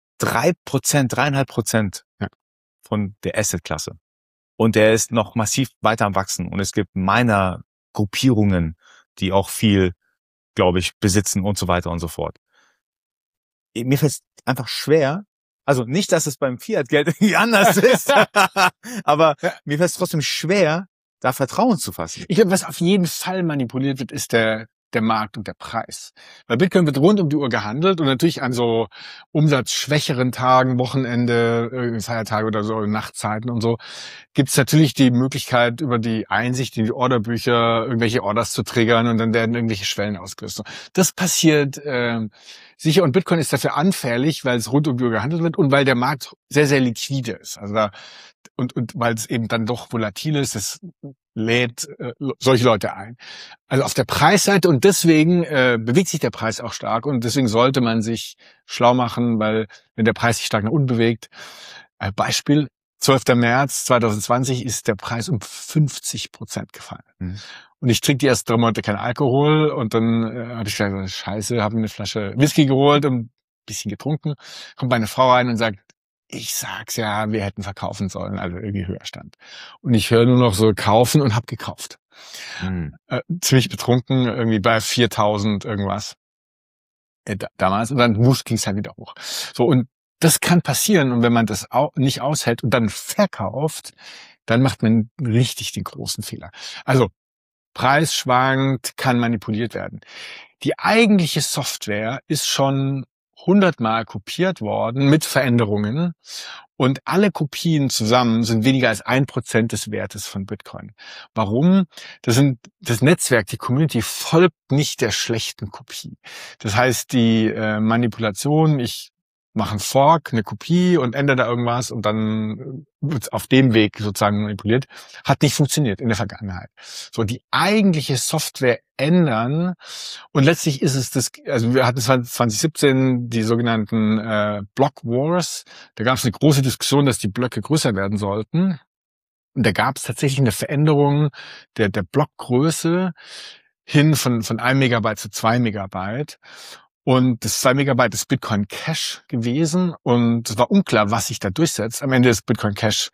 3,5% von der Assetklasse. Und der ist noch massiv weiter am Wachsen. Und es gibt Miner-Gruppierungen, die auch viel, glaube ich, besitzen und so weiter und so fort. Mir fällt es einfach schwer, also nicht, dass es beim Fiat-Geld irgendwie anders ist, aber mir fällt es trotzdem schwer, da Vertrauen zu fassen. Ich glaube, was auf jeden Fall manipuliert wird, ist der der Markt und der Preis. Weil Bitcoin wird rund um die Uhr gehandelt und natürlich an so umsatzschwächeren Tagen, Wochenende, Feiertage oder so, Nachtzeiten und so, gibt es natürlich die Möglichkeit, über die Einsicht in die Orderbücher irgendwelche Orders zu triggern und dann werden irgendwelche Schwellen ausgelöst. Das passiert sicher und Bitcoin ist dafür anfällig, weil es rund um die Uhr gehandelt wird und weil der Markt sehr, sehr liquide ist. Also da, und weil es eben dann doch volatil ist, das lädt solche Leute ein. Also auf der Preisseite und deswegen bewegt sich der Preis auch stark und deswegen sollte man sich schlau machen, weil wenn der Preis sich stark nach unten bewegt, Beispiel 12. März 2020 ist der Preis um 50% gefallen. Mhm. Und ich trinke die ersten 3 Monate kein Alkohol und dann hatte ich gesagt, scheiße, habe mir eine Flasche Whisky geholt und ein bisschen getrunken. Kommt meine Frau rein und sagt, ich sag's ja, wir hätten verkaufen sollen, also irgendwie höher stand. Und ich höre nur noch so kaufen und hab gekauft. Ziemlich betrunken, irgendwie bei 4.000 irgendwas damals. Und dann ging's halt wieder hoch. So, und das kann passieren. Und wenn man das auch nicht aushält und dann verkauft, dann macht man richtig den großen Fehler. Also Preis schwankt, kann manipuliert werden. Die eigentliche Software ist schon 100-mal kopiert worden mit Veränderungen und alle Kopien zusammen sind weniger als 1% des Wertes von Bitcoin. Warum? Das Netzwerk, die Community folgt nicht der schlechten Kopie. Das heißt, die Manipulation, ich mache einen Fork, eine Kopie und ändere da irgendwas und dann wird auf dem Weg sozusagen manipuliert, hat nicht funktioniert in der Vergangenheit. So, die eigentliche Software ändern und letztlich ist es das, also wir hatten 2017 die sogenannten Block Wars, da gab es eine große Diskussion, dass die Blöcke größer werden sollten und da gab es tatsächlich eine Veränderung der Blockgröße hin von 1 Megabyte zu 2 Megabyte. Und das 2 Megabyte ist Bitcoin Cash gewesen und es war unklar, was sich da durchsetzt. Am Ende ist Bitcoin Cash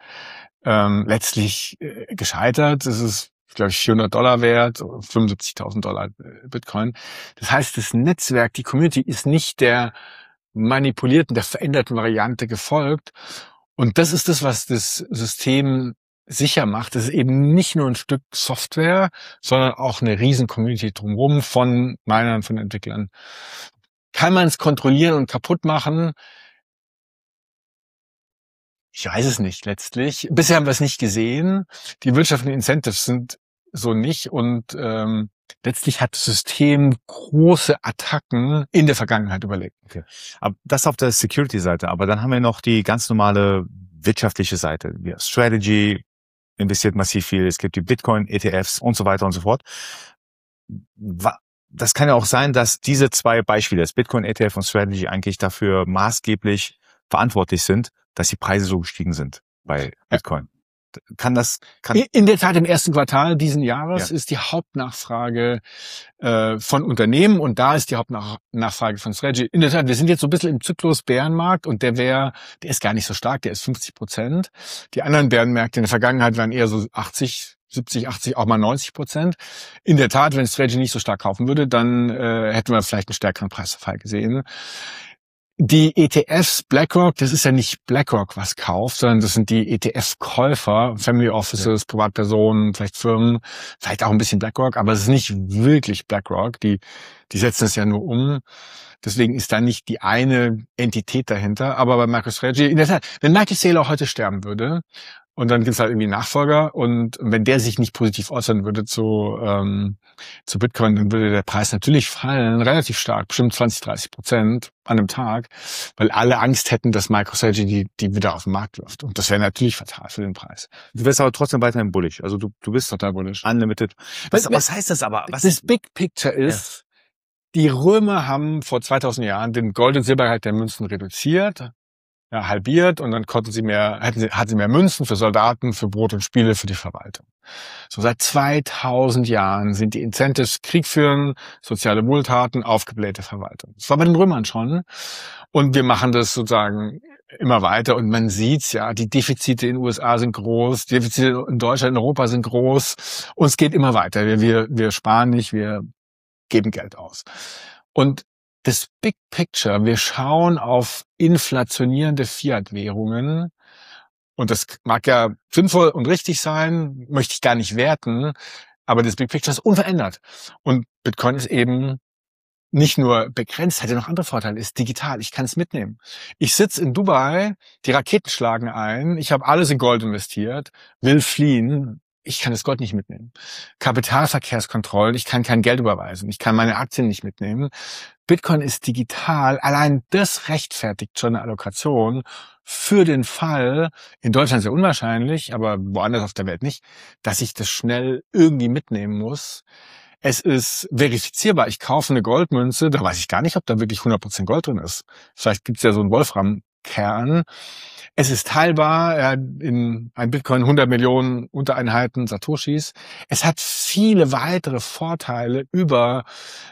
letztlich gescheitert. Es ist, glaube ich, $400 wert, $75.000 Bitcoin. Das heißt, das Netzwerk, die Community ist nicht der manipulierten, der veränderten Variante gefolgt. Und das ist das, was das System sicher macht. Es ist eben nicht nur ein Stück Software, sondern auch eine riesen Community drumherum von Minern, von Entwicklern. Kann man es kontrollieren und kaputt machen? Ich weiß es nicht letztlich. Bisher haben wir es nicht gesehen. Die wirtschaftlichen Incentives sind so nicht und letztlich hat das System große Attacken in der Vergangenheit überlebt. Okay. Aber das auf der Security-Seite. Aber dann haben wir noch die ganz normale wirtschaftliche Seite. Ja, Strategy investiert massiv viel. Es gibt die Bitcoin-ETFs und so weiter und so fort. Das kann ja auch sein, dass diese 2 Beispiele, das Bitcoin-ETF und Strategy, eigentlich dafür maßgeblich verantwortlich sind, dass die Preise so gestiegen sind bei Bitcoin. In der Tat, im ersten Quartal diesen Jahres ist die Hauptnachfrage von Unternehmen und da ist die Hauptnachfrage von Strategy. In der Tat, wir sind jetzt so ein bisschen im Zyklus Bärenmarkt und der ist gar nicht so stark, der ist 50%. Die anderen Bärenmärkte in der Vergangenheit waren eher so 80, 70, 80, auch mal 90%. In der Tat, wenn Strategy nicht so stark kaufen würde, dann hätten wir vielleicht einen stärkeren Preisverfall gesehen. Die ETFs BlackRock, das ist ja nicht BlackRock, was kauft, sondern das sind die ETF-Käufer, Family Offices, Privatpersonen, vielleicht Firmen, vielleicht auch ein bisschen BlackRock, aber es ist nicht wirklich BlackRock. Die setzen es ja nur um. Deswegen ist da nicht die eine Entität dahinter. Aber bei MicroStrategy, in der Tat, wenn Michael Saylor heute sterben würde, und dann gibt's halt irgendwie einen Nachfolger und wenn der sich nicht positiv äußern würde zu Bitcoin, dann würde der Preis natürlich fallen, relativ stark, bestimmt 20-30% an einem Tag, weil alle Angst hätten, dass MicroStrategy die wieder auf den Markt wirft. Und das wäre natürlich fatal für den Preis. Du wirst aber trotzdem weiterhin bullish. Also du bist total bullish. Unlimited. Was heißt das aber? Das Big Picture ist, die Römer haben vor 2000 Jahren den Gold- und Silbergehalt der Münzen reduziert, halbiert und dann hatten sie mehr Münzen für Soldaten, für Brot und Spiele, für die Verwaltung. So seit 2000 Jahren sind die Incentives Krieg führen, soziale Wohltaten, aufgeblähte Verwaltung. Das war bei den Römern schon und wir machen das sozusagen immer weiter und man sieht's ja, die Defizite in den USA sind groß, die Defizite in Deutschland, in Europa sind groß und es geht immer weiter. Wir sparen nicht, wir geben Geld aus. Und das Big Picture, wir schauen auf inflationierende Fiat-Währungen und das mag ja sinnvoll und richtig sein, möchte ich gar nicht werten. Aber das Big Picture ist unverändert. Und Bitcoin ist eben nicht nur begrenzt, hat ja noch andere Vorteile, ist digital, ich kann es mitnehmen. Ich sitze in Dubai, die Raketen schlagen ein, ich habe alles in Gold investiert, will fliehen, ich kann das Gold nicht mitnehmen. Kapitalverkehrskontrollen, ich kann kein Geld überweisen, ich kann meine Aktien nicht mitnehmen. Bitcoin ist digital, allein das rechtfertigt schon eine Allokation für den Fall, in Deutschland sehr unwahrscheinlich, aber woanders auf der Welt nicht, dass ich das schnell irgendwie mitnehmen muss. Es ist verifizierbar. Ich kaufe eine Goldmünze, da weiß ich gar nicht, ob da wirklich 100% Gold drin ist. Vielleicht gibt's ja so einen Wolframkern. Es ist teilbar, in ein Bitcoin 100 Millionen Untereinheiten Satoshis. Es hat viele weitere Vorteile über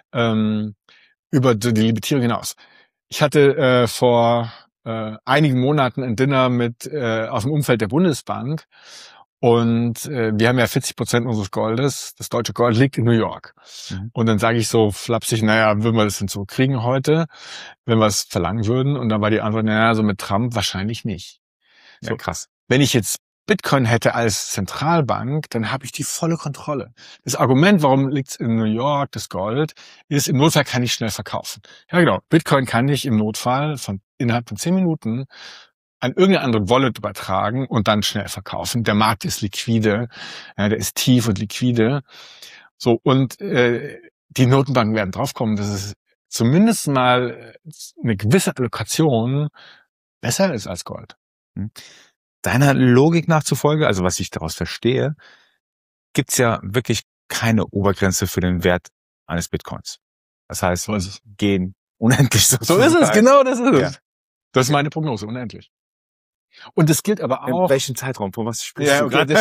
die Limitierung hinaus. Ich hatte vor einigen Monaten ein Dinner aus dem Umfeld der Bundesbank. Und wir haben ja 40% unseres Goldes, das deutsche Gold liegt in New York. Mhm. Und dann sage ich so flapsig, würden wir das denn so kriegen heute, wenn wir es verlangen würden? Und dann war die Antwort, so mit Trump wahrscheinlich nicht. So krass. Wenn ich jetzt Bitcoin hätte als Zentralbank, dann habe ich die volle Kontrolle. Das Argument, warum liegt's in New York, das Gold, ist, im Notfall kann ich schnell verkaufen. Ja genau, Bitcoin kann ich im Notfall innerhalb von 10 Minuten an irgendeine andere Wallet übertragen und dann schnell verkaufen. Der Markt ist liquide, der ist tief und liquide. So, und die Notenbanken werden draufkommen, dass es zumindest mal eine gewisse Allokation besser ist als Gold. Deiner Logik nachzufolge, also was ich daraus verstehe, gibt's ja wirklich keine Obergrenze für den Wert eines Bitcoins. Das heißt, so ist es. Gehen unendlich sozusagen. So ist es, genau, das ist es. Ja. Das ist meine Prognose, unendlich. Und das gilt aber auch... In welchem Zeitraum? Von was sprichst du gerade?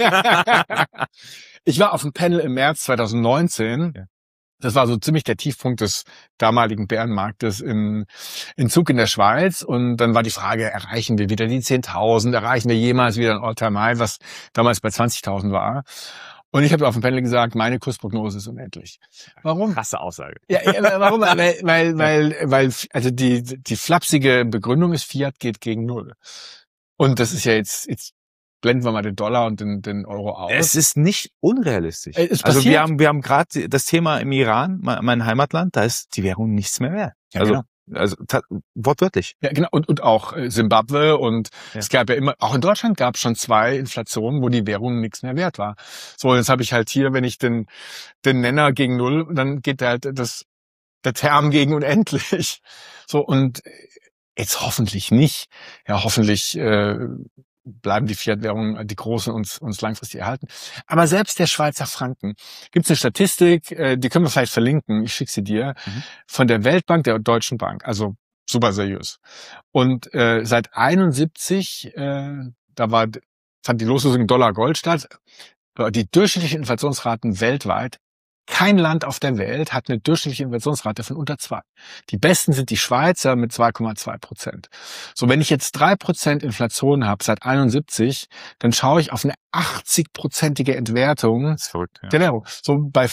Ich war auf einem Panel im März 2019. Ja. Das war so ziemlich der Tiefpunkt des damaligen Bärenmarktes in Zug in der Schweiz. Und dann war die Frage, erreichen wir wieder die 10.000? Erreichen wir jemals wieder ein All-Time-High, was damals bei 20.000 war? Und ich habe auf dem Panel gesagt, meine Kursprognose ist unendlich. Warum? Krasse Aussage. Ja, warum? Weil also die flapsige Begründung ist, Fiat geht gegen Null. Und das ist ja jetzt blenden wir mal den Dollar und den Euro aus. Es ist nicht unrealistisch. Also wir haben gerade das Thema im Iran, mein Heimatland, da ist die Währung nichts mehr wert. Ja, genau. Also wortwörtlich. Ja, genau. Und auch Zimbabwe und es gab ja immer, auch in Deutschland gab es schon 2 Inflationen, wo die Währung nichts mehr wert war. So, jetzt habe ich halt hier, wenn ich den Nenner gegen Null, dann geht halt der Term gegen unendlich. So, und jetzt hoffentlich nicht. Ja, hoffentlich bleiben die Fiat-Währungen, die großen, uns langfristig erhalten. Aber selbst der Schweizer Franken, gibt's eine Statistik, die können wir vielleicht verlinken, ich schicke sie dir, von der Weltbank, der Deutschen Bank, also super seriös. Und seit 71, fand die Loslösung Dollar-Gold statt, die durchschnittlichen Inflationsraten weltweit, kein Land auf der Welt hat eine durchschnittliche Inflationsrate von unter 2. Die besten sind die Schweizer mit 2,2%. So, wenn ich jetzt 3% Inflation habe seit 71, dann schaue ich auf eine 80-prozentige Entwertung der Währung. So bei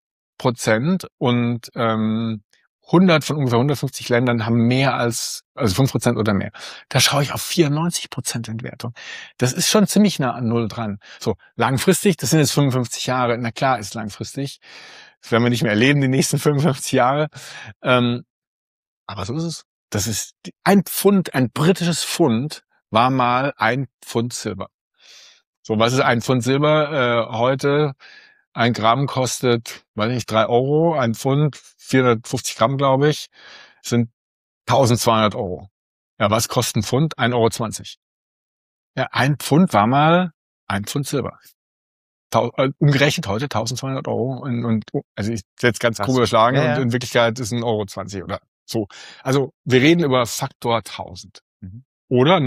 5% und 100 von ungefähr 150 Ländern haben mehr als 5% oder mehr. Da schaue ich auf 94% Entwertung. Das ist schon ziemlich nah an Null dran. So, langfristig, das sind jetzt 55 Jahre. Na klar, ist langfristig. Das werden wir nicht mehr erleben, die nächsten 55 Jahre. Aber so ist es. Das ist ein britisches Pfund war mal 1 Pfund Silber. So, was ist 1 Pfund Silber heute? 1 Gramm kostet, weiß nicht, 3 Euro. 1 Pfund, 450 Gramm, glaube ich, sind 1.200 Euro. Ja, was kostet ein Pfund? 1,20 Euro. Ja, 1 Pfund war mal 1 Pfund Silber. Umgerechnet heute 1.200 Euro. Also ich jetzt ganz grob überschlagen, und in Wirklichkeit ist 1,20 Euro oder so. Also wir reden über Faktor 1000. Oder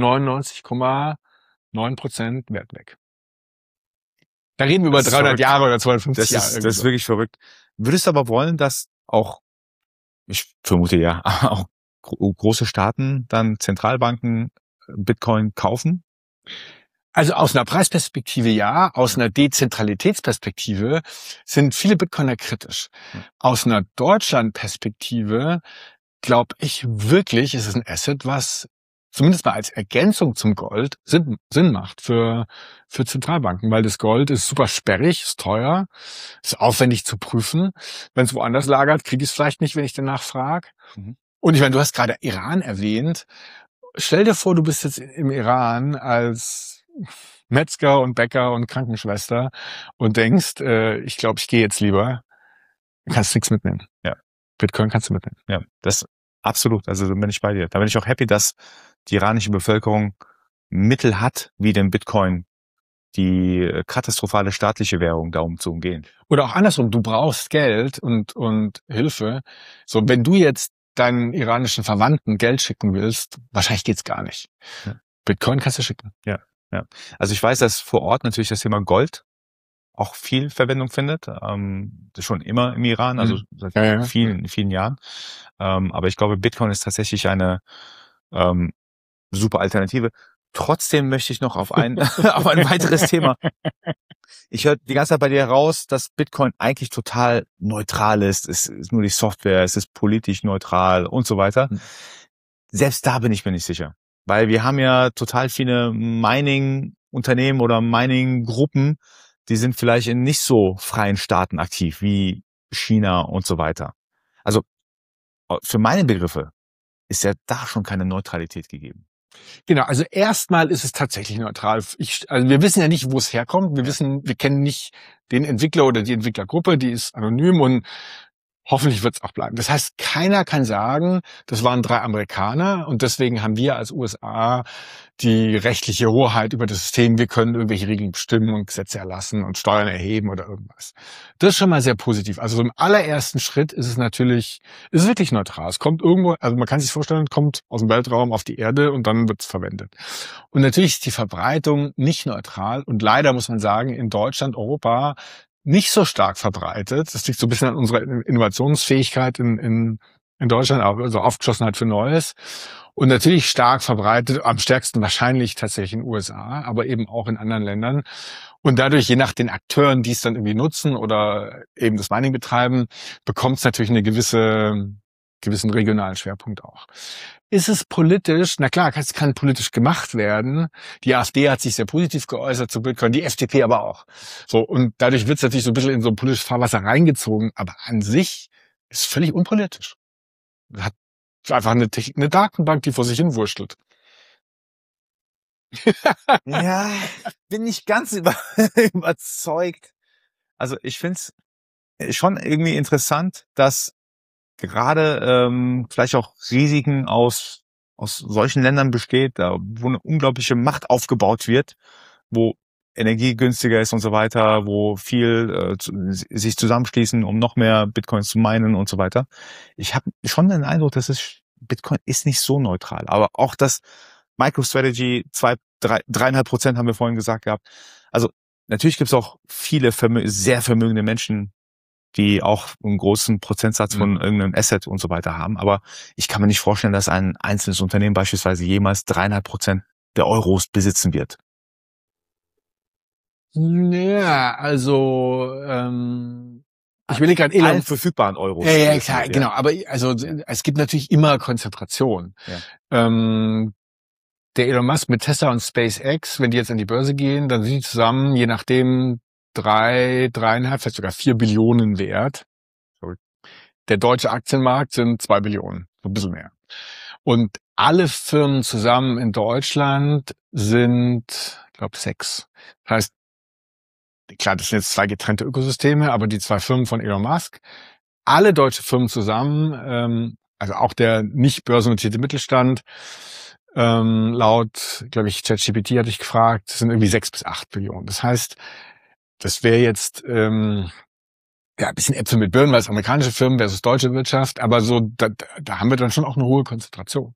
99,9% Wert weg. Da reden wir über 300 verrückt. Jahre oder 250 Jahre. Das ist wirklich verrückt. Würdest du aber wollen, dass auch, ich vermute ja, auch große Staaten dann Zentralbanken Bitcoin kaufen? Also aus einer Preisperspektive ja, aus einer Dezentralitätsperspektive sind viele Bitcoiner kritisch. Aus einer Deutschland-Perspektive glaube ich wirklich, ist es ein Asset, was zumindest mal als Ergänzung zum Gold Sinn macht für Zentralbanken, weil das Gold ist super sperrig, ist teuer, ist aufwendig zu prüfen. Wenn es woanders lagert, kriege ich es vielleicht nicht, wenn ich danach frage. Mhm. Und ich meine, du hast gerade Iran erwähnt. Stell dir vor, du bist jetzt im Iran als Metzger und Bäcker und Krankenschwester und denkst, ich glaube, ich gehe jetzt lieber. Du kannst nichts mitnehmen. Ja. Bitcoin kannst du mitnehmen. Ja, das absolut. Also da bin ich bei dir. Da bin ich auch happy, dass die iranische Bevölkerung Mittel hat, wie den Bitcoin, die katastrophale staatliche Währung, da umzugehen. Oder auch andersrum, du brauchst Geld und Hilfe. So, wenn du jetzt deinen iranischen Verwandten Geld schicken willst, wahrscheinlich geht's gar nicht. Ja. Bitcoin kannst du schicken. Ja. Also ich weiß, dass vor Ort natürlich das Thema Gold auch viel Verwendung findet. Das schon immer im Iran, also seit vielen Jahren. Aber ich glaube, Bitcoin ist tatsächlich eine super Alternative. Trotzdem möchte ich noch auf ein weiteres Thema. Ich höre die ganze Zeit bei dir heraus, dass Bitcoin eigentlich total neutral ist. Es ist nur die Software, es ist politisch neutral und so weiter. Selbst da bin ich mir nicht sicher. Weil wir haben ja total viele Mining-Unternehmen oder Mining-Gruppen, die sind vielleicht in nicht so freien Staaten aktiv wie China und so weiter. Also für meine Begriffe ist ja da schon keine Neutralität gegeben. Genau, also erstmal ist es tatsächlich neutral. Also wir wissen ja nicht, wo es herkommt. Wir kennen nicht den Entwickler oder die Entwicklergruppe, die ist anonym und hoffentlich wird es auch bleiben. Das heißt, keiner kann sagen, das waren 3 Amerikaner und deswegen haben wir als USA die rechtliche Hoheit über das System. Wir können irgendwelche Regeln bestimmen und Gesetze erlassen und Steuern erheben oder irgendwas. Das ist schon mal sehr positiv. Also im allerersten Schritt ist es wirklich neutral. Es kommt irgendwo, also man kann sich vorstellen, kommt aus dem Weltraum auf die Erde und dann wird es verwendet. Und natürlich ist die Verbreitung nicht neutral und leider muss man sagen, in Deutschland, Europa nicht so stark verbreitet. Das liegt so ein bisschen an unserer Innovationsfähigkeit in Deutschland, also Aufgeschlossenheit für Neues. Und natürlich stark verbreitet, am stärksten wahrscheinlich tatsächlich in den USA, aber eben auch in anderen Ländern. Und dadurch, je nach den Akteuren, die es dann irgendwie nutzen oder eben das Mining betreiben, bekommt es natürlich eine gewissen regionalen Schwerpunkt auch. Ist es politisch? Na klar, es kann politisch gemacht werden. Die AfD hat sich sehr positiv geäußert zu Bitcoin, die FDP aber auch. So, und dadurch wird es natürlich so ein bisschen in so ein politisches Fahrwasser reingezogen, aber an sich ist völlig unpolitisch. Hat einfach eine Datenbank, die vor sich hin wurschtelt. Ja, bin nicht ganz überzeugt. Also ich finde es schon irgendwie interessant, dass gerade vielleicht auch Risiken aus solchen Ländern besteht, da wo eine unglaubliche Macht aufgebaut wird, wo Energie günstiger ist und so weiter, wo viel sich zusammenschließen, um noch mehr Bitcoins zu minen und so weiter. Ich habe schon den Eindruck, dass Bitcoin ist nicht so neutral. Aber auch das MicroStrategy 3,5% haben wir vorhin gesagt gehabt. Also natürlich gibt es auch viele sehr vermögende Menschen, die auch einen großen Prozentsatz von irgendeinem Asset und so weiter haben. Aber ich kann mir nicht vorstellen, dass ein einzelnes Unternehmen beispielsweise jemals 3,5% der Euros besitzen wird. Ja, also ich will gerade allen verfügbaren Euros. Ja, klar, genau. Aber also es gibt natürlich immer Konzentration. Ja. Der Elon Musk mit Tesla und SpaceX, wenn die jetzt an die Börse gehen, dann sind die zusammen, je nachdem, 3,5, vielleicht sogar 4 Billionen wert. Der deutsche Aktienmarkt sind 2 Billionen, so ein bisschen mehr. Und alle Firmen zusammen in Deutschland sind, ich glaube, 6. Das heißt, klar, das sind jetzt 2 getrennte Ökosysteme, aber die 2 Firmen von Elon Musk, alle deutsche Firmen zusammen, also auch der nicht börsennotierte Mittelstand, laut, glaube ich, ChatGPT hatte ich gefragt, sind irgendwie 6 bis 8 Billionen. Das heißt, das wäre jetzt ein bisschen Äpfel mit Birnen, weil es amerikanische Firmen versus deutsche Wirtschaft, aber so da haben wir dann schon auch eine hohe Konzentration.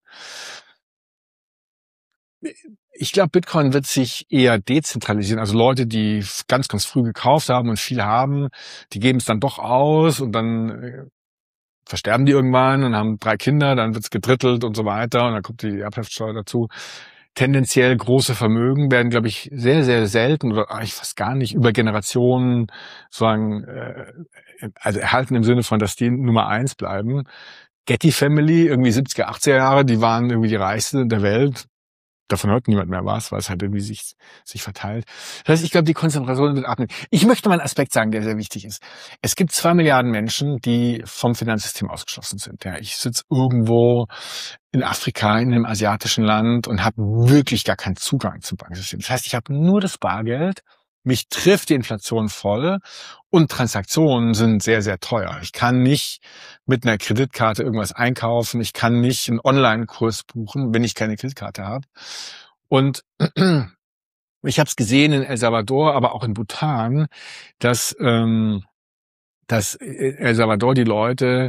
Ich glaube, Bitcoin wird sich eher dezentralisieren. Also Leute, die ganz, ganz früh gekauft haben und viel haben, die geben es dann doch aus und dann versterben die irgendwann und haben 3 Kinder, dann wird's gedrittelt und so weiter und dann kommt die Erbschaftssteuer dazu. Tendenziell große Vermögen werden, glaube ich, sehr, sehr selten oder eigentlich fast gar nicht über Generationen sozusagen also erhalten im Sinne von, dass die Nummer 1 bleiben. Getty Family, irgendwie 70er, 80er Jahre, die waren irgendwie die reichsten der Welt. Davon hört niemand mehr was, weil es halt irgendwie sich verteilt. Das heißt, ich glaube, die Konzentration wird abnehmen. Ich möchte mal einen Aspekt sagen, der sehr wichtig ist. Es gibt 2 Milliarden Menschen, die vom Finanzsystem ausgeschlossen sind. Ja, ich sitze irgendwo in Afrika, in einem asiatischen Land und habe wirklich gar keinen Zugang zum Banksystem. Das heißt, ich habe nur das Bargeld. Mich trifft die Inflation voll und Transaktionen sind sehr, sehr teuer. Ich kann nicht mit einer Kreditkarte irgendwas einkaufen. Ich kann nicht einen Online-Kurs buchen, wenn ich keine Kreditkarte habe. Und ich habe es gesehen in El Salvador, aber auch in Bhutan, dass El Salvador die Leute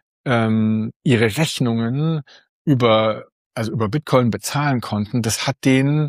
ihre Rechnungen über Bitcoin bezahlen konnten. Das hat denen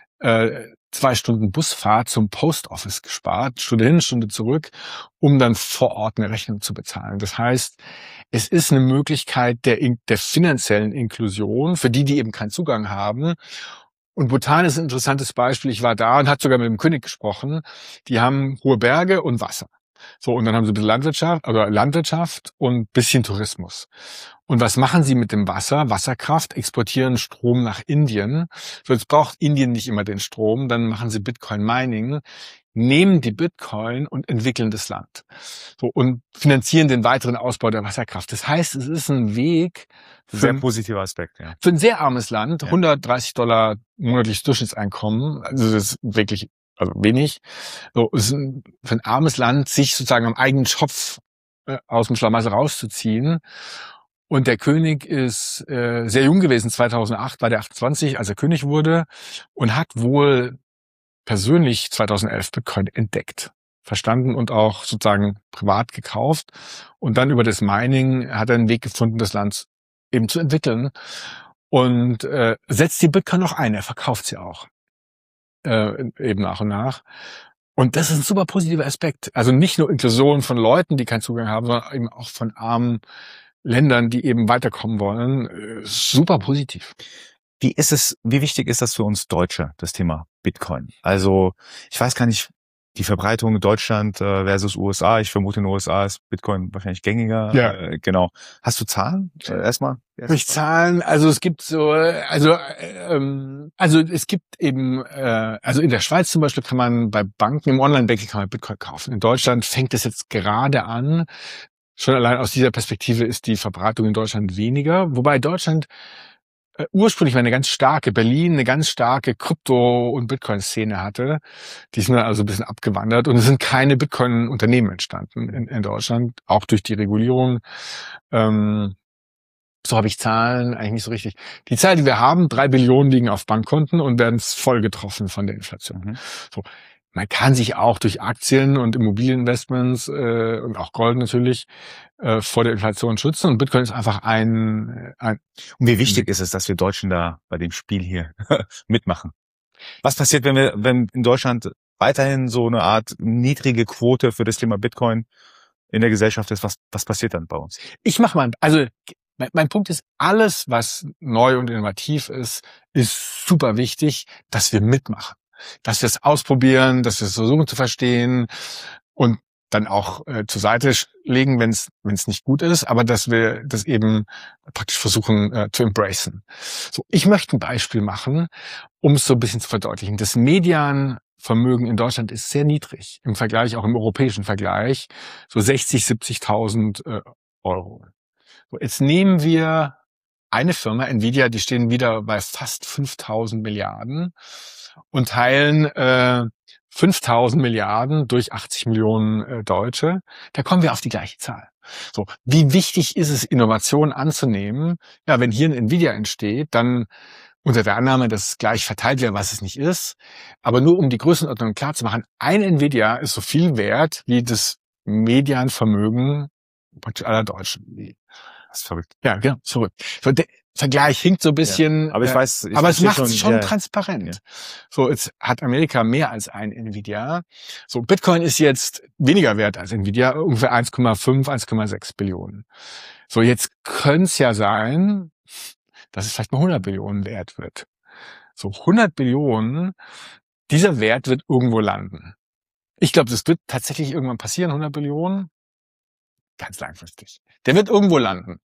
2 Stunden Busfahrt zum Post Office gespart, Stunde hin, Stunde zurück, um dann vor Ort eine Rechnung zu bezahlen. Das heißt, es ist eine Möglichkeit der finanziellen Inklusion für die eben keinen Zugang haben. Und Bhutan ist ein interessantes Beispiel. Ich war da und hat sogar mit dem König gesprochen. Die haben hohe Berge und Wasser. So, und dann haben sie ein bisschen Landwirtschaft und ein bisschen Tourismus. Und was machen sie mit dem Wasser? Wasserkraft, exportieren Strom nach Indien. So, jetzt braucht Indien nicht immer den Strom, dann machen sie Bitcoin Mining, nehmen die Bitcoin und entwickeln das Land. So, und finanzieren den weiteren Ausbau der Wasserkraft. Das heißt, es ist ein Weg sehr positiver Aspekt, ja. Für ein sehr armes Land, $130 monatliches Durchschnittseinkommen, also das ist wirklich wenig. So, es ist für ein armes Land, sich sozusagen am eigenen Schopf aus dem Schlamassel rauszuziehen. Und der König ist sehr jung gewesen, 2008 war der 28, als er König wurde, und hat wohl persönlich 2011 Bitcoin entdeckt, verstanden und auch sozusagen privat gekauft. Und dann über das Mining hat er einen Weg gefunden, das Land eben zu entwickeln. Und setzt die Bitcoin noch ein, er verkauft sie auch. Eben nach und nach. Und das ist ein super positiver Aspekt. Also nicht nur Inklusion von Leuten, die keinen Zugang haben, sondern eben auch von armen Ländern, die eben weiterkommen wollen. Super positiv. Wie wichtig ist das für uns Deutsche, das Thema Bitcoin? Also, ich weiß gar nicht, die Verbreitung Deutschland versus USA. Ich vermute, in den USA ist Bitcoin wahrscheinlich gängiger. Ja. Genau. Hast du Zahlen? Erstmal? Durch Zahlen, also es gibt es gibt eben, in der Schweiz zum Beispiel kann man bei Banken im Online-Banking kann man Bitcoin kaufen. In Deutschland fängt es jetzt gerade an. Schon allein aus dieser Perspektive ist die Verbreitung in Deutschland weniger, wobei Deutschland ursprünglich eine ganz starke Krypto- und Bitcoin-Szene hatte. Die sind dann also ein bisschen abgewandert und es sind keine Bitcoin-Unternehmen entstanden in Deutschland, auch durch die Regulierung. So habe ich Zahlen eigentlich nicht so richtig. Die Zahlen, die wir haben, 3 Billionen liegen auf Bankkonten und werden voll getroffen von der Inflation. So. Man kann sich auch durch Aktien und Immobilieninvestments und auch Gold natürlich vor der Inflation schützen. Und Bitcoin ist einfach ein. Und wie wichtig ist es, dass wir Deutschen da bei dem Spiel hier mitmachen? Was passiert, wenn in Deutschland weiterhin so eine Art niedrige Quote für das Thema Bitcoin in der Gesellschaft ist? Was passiert dann bei uns? Mein Punkt ist, alles, was neu und innovativ ist super wichtig, dass wir mitmachen. Dass wir es ausprobieren, dass wir es versuchen zu verstehen und dann auch zur Seite legen, wenn es nicht gut ist, aber dass wir das eben praktisch versuchen zu embracen. So, ich möchte ein Beispiel machen, um es so ein bisschen zu verdeutlichen. Das Medianvermögen in Deutschland ist sehr niedrig, im Vergleich, auch im europäischen Vergleich, so 60.000, 70.000 Euro. So, jetzt nehmen wir eine Firma, Nvidia, die stehen wieder bei fast 5.000 Milliarden und teilen 5.000 Milliarden durch 80 Millionen Deutsche. Da kommen wir auf die gleiche Zahl. So, wie wichtig ist es, Innovation anzunehmen? Ja, wenn hier ein Nvidia entsteht, dann unter der Annahme, dass es gleich verteilt wäre, was es nicht ist. Aber nur um die Größenordnung klar zu machen, ein Nvidia ist so viel wert wie das Medianvermögen praktisch aller Deutschen. Das ist verrückt. Ja, genau, verrückt. So, der Vergleich hinkt so ein bisschen. Ja, aber ich weiß, aber es macht es schon ja, transparent. Ja. So, jetzt hat Amerika mehr als ein Nvidia. So, Bitcoin ist jetzt weniger wert als Nvidia, ungefähr 1,5, 1,6 Billionen. So, jetzt könnte es ja sein, dass es vielleicht mal 100 Billionen wert wird. So, 100 Billionen, dieser Wert wird irgendwo landen. Ich glaube, das wird tatsächlich irgendwann passieren, 100 Billionen. Ganz langfristig. Der wird irgendwo landen.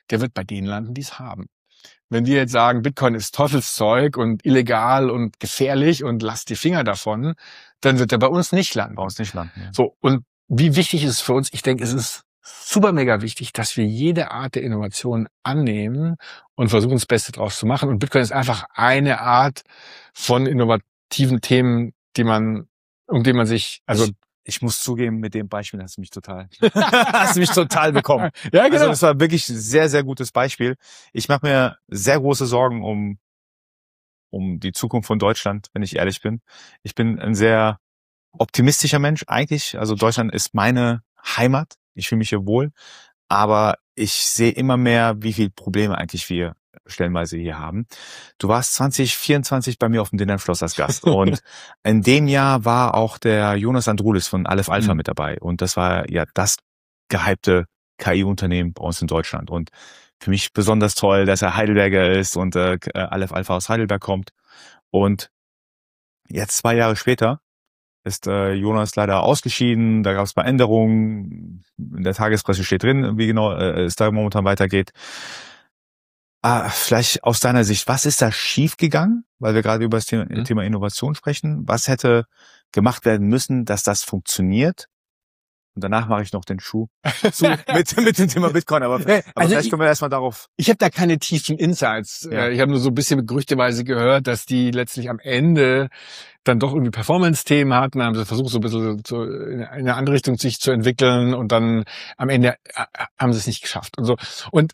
der wird bei denen landen, die es haben. Wenn wir jetzt sagen, Bitcoin ist Teufelszeug und illegal und gefährlich und lasst die Finger davon, dann wird er bei uns nicht landen. Bei uns nicht landen, ja. So, und wie wichtig ist es für uns? Ich denke, es ist super mega wichtig, dass wir jede Art der Innovation annehmen und versuchen, das Beste draus zu machen. Und Bitcoin ist einfach eine Art von innovativen Themen, um die man sich, also ich muss zugeben, mit dem Beispiel hast du mich total bekommen. Ja, genau. Also das war wirklich ein sehr, sehr gutes Beispiel. Ich mache mir sehr große Sorgen um die Zukunft von Deutschland, wenn ich ehrlich bin. Ich bin ein sehr optimistischer Mensch eigentlich. Also Deutschland ist meine Heimat. Ich fühle mich hier wohl. Aber ich sehe immer mehr, wie viele Probleme eigentlich wir stellenweise hier haben. Du warst 2024 bei mir auf dem Dinnerfloss als Gast. Und in dem Jahr war auch der Jonas Androulis von Aleph Alpha mit dabei. Und das war ja das gehypte KI-Unternehmen bei uns in Deutschland. Und für mich besonders toll, dass er Heidelberger ist und Aleph Alpha aus Heidelberg kommt. Und jetzt 2 Jahre später ist Jonas leider ausgeschieden. Da gab es mal Änderungen. In der Tagespresse steht drin, wie genau es da momentan weitergeht. Vielleicht aus deiner Sicht, was ist da schiefgegangen? Weil wir gerade über das Thema Innovation sprechen. Was hätte gemacht werden müssen, dass das funktioniert? Und danach mache ich noch den Schuh zu mit dem Thema Bitcoin. Aber vielleicht können wir erstmal darauf. Ich habe da keine tiefen Insights. Ja. Ich habe nur so ein bisschen gerüchteweise gehört, dass die letztlich am Ende dann doch irgendwie Performance-Themen hatten, haben sie versucht, so ein bisschen in eine andere Richtung sich zu entwickeln und dann am Ende haben sie es nicht geschafft und so. Und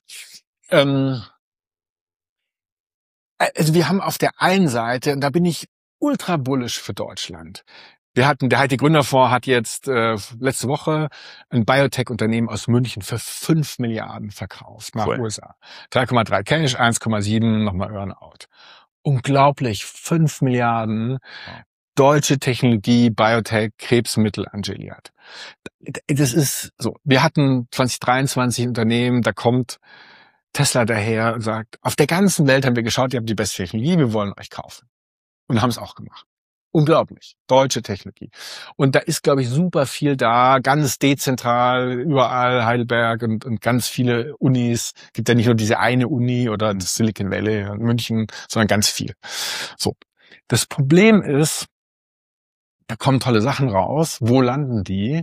also wir haben auf der einen Seite, und da bin ich ultra bullish für Deutschland. Der HIT-Gründerfonds hat jetzt letzte Woche ein Biotech-Unternehmen aus München für 5 Milliarden verkauft nach USA. 3,3 Cash, 1,7 nochmal Earn-out. Unglaublich, 5 Milliarden deutsche Technologie, Biotech, Krebsmittel angeliert. Das ist so. Wir hatten 2023 ein Unternehmen, da kommt Tesla daher und sagt, auf der ganzen Welt haben wir geschaut, ihr habt die beste Technologie, wir wollen euch kaufen. Und haben es auch gemacht. Unglaublich. Deutsche Technologie. Und da ist, glaube ich, super viel da, ganz dezentral, überall Heidelberg und ganz viele Unis. Gibt ja nicht nur diese eine Uni oder das Silicon Valley und München, sondern ganz viel. So. Das Problem ist, da kommen tolle Sachen raus. Wo landen die?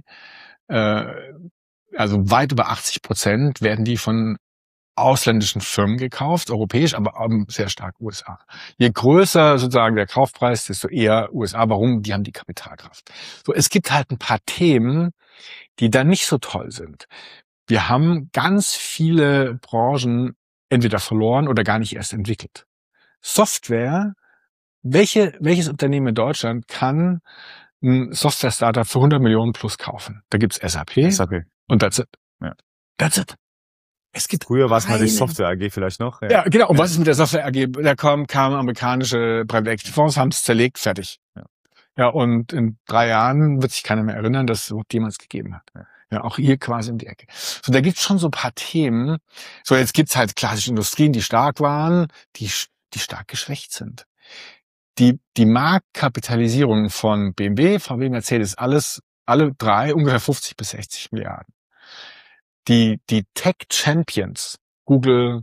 Also weit über 80% werden die von ausländischen Firmen gekauft, europäisch, aber sehr stark USA. Je größer sozusagen der Kaufpreis, desto eher USA. Warum? Die haben die Kapitalkraft. So, es gibt halt ein paar Themen, die da nicht so toll sind. Wir haben ganz viele Branchen entweder verloren oder gar nicht erst entwickelt. Software, welches Unternehmen in Deutschland kann ein Software-Startup für 100 Millionen plus kaufen? Da gibt's SAP. Und that's it. Ja. That's it. Es gibt früher war es mal die Software AG vielleicht noch. Ja, genau. Und was ist mit der Software AG? Da kamen amerikanische Private Equity Fonds, haben es zerlegt, fertig. Ja, und in 3 Jahren wird sich keiner mehr erinnern, dass es überhaupt jemals gegeben hat. Ja, auch hier quasi um die Ecke. So, da gibt's schon so ein paar Themen. So, jetzt gibt's halt klassische Industrien, die stark waren, die stark geschwächt sind. Die Marktkapitalisierung von BMW, VW, Mercedes, alle 3 ungefähr 50 bis 60 Milliarden. Die Tech-Champions, Google,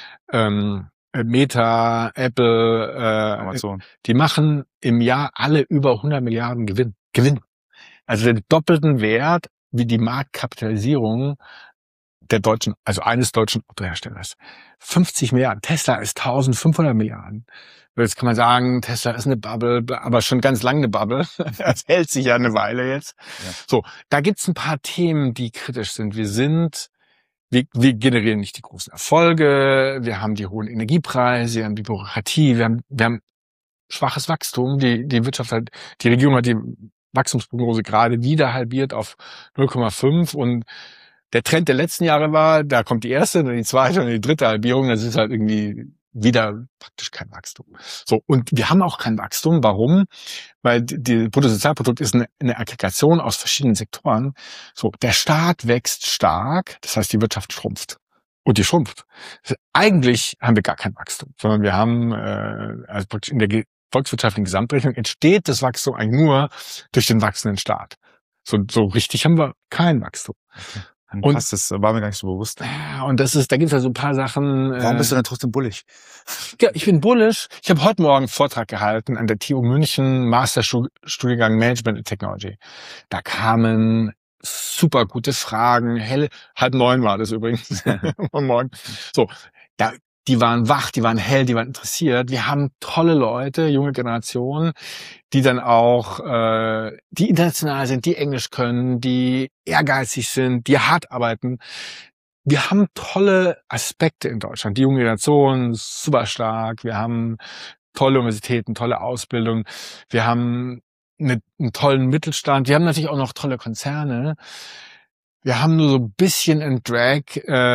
Meta, Apple, Amazon, die machen im Jahr alle über 100 Milliarden Gewinn. Also den doppelten Wert wie die Marktkapitalisierung der deutschen, also eines deutschen Autoherstellers. 50 Milliarden. Tesla ist 1500 Milliarden. Jetzt kann man sagen, Tesla ist eine Bubble, aber schon ganz lange eine Bubble. Das hält sich ja eine Weile jetzt. Ja. So, da gibt's ein paar Themen, die kritisch sind. Wir generieren nicht die großen Erfolge, wir haben die hohen Energiepreise, wir haben die Bürokratie, wir haben schwaches Wachstum. Die Wirtschaft hat, die Regierung hat die Wachstumsprognose gerade wieder halbiert auf 0,5 und der Trend der letzten Jahre war, da kommt die erste, dann die zweite und die dritte Halbierung, das ist halt irgendwie wieder praktisch kein Wachstum. So, und wir haben auch kein Wachstum. Warum? Weil die Bruttosozialprodukt ist eine Aggregation aus verschiedenen Sektoren. So, der Staat wächst stark, das heißt, die Wirtschaft schrumpft. Und die schrumpft. Eigentlich haben wir gar kein Wachstum, sondern wir haben, also praktisch in der volkswirtschaftlichen Gesamtrechnung entsteht das Wachstum eigentlich nur durch den wachsenden Staat. So richtig haben wir kein Wachstum. Okay. Und das war mir gar nicht so bewusst. Ja, und da gibt's ja so ein paar Sachen. Warum bist du denn trotzdem bullish? Ja, ich bin bullish. Ich habe heute Morgen einen Vortrag gehalten an der TU München, Masterstudiengang Management and Technology. Da kamen super gute Fragen. 8:30 war das übrigens am Morgen. So, die waren wach, die waren hell, die waren interessiert. Wir haben tolle Leute, junge Generation, die dann auch, die international sind, die Englisch können, die ehrgeizig sind, die hart arbeiten. Wir haben tolle Aspekte in Deutschland. Die junge Generation ist super stark. Wir haben tolle Universitäten, tolle Ausbildung. Wir haben einen tollen Mittelstand. Wir haben natürlich auch noch tolle Konzerne. Wir haben nur so ein bisschen ein Drag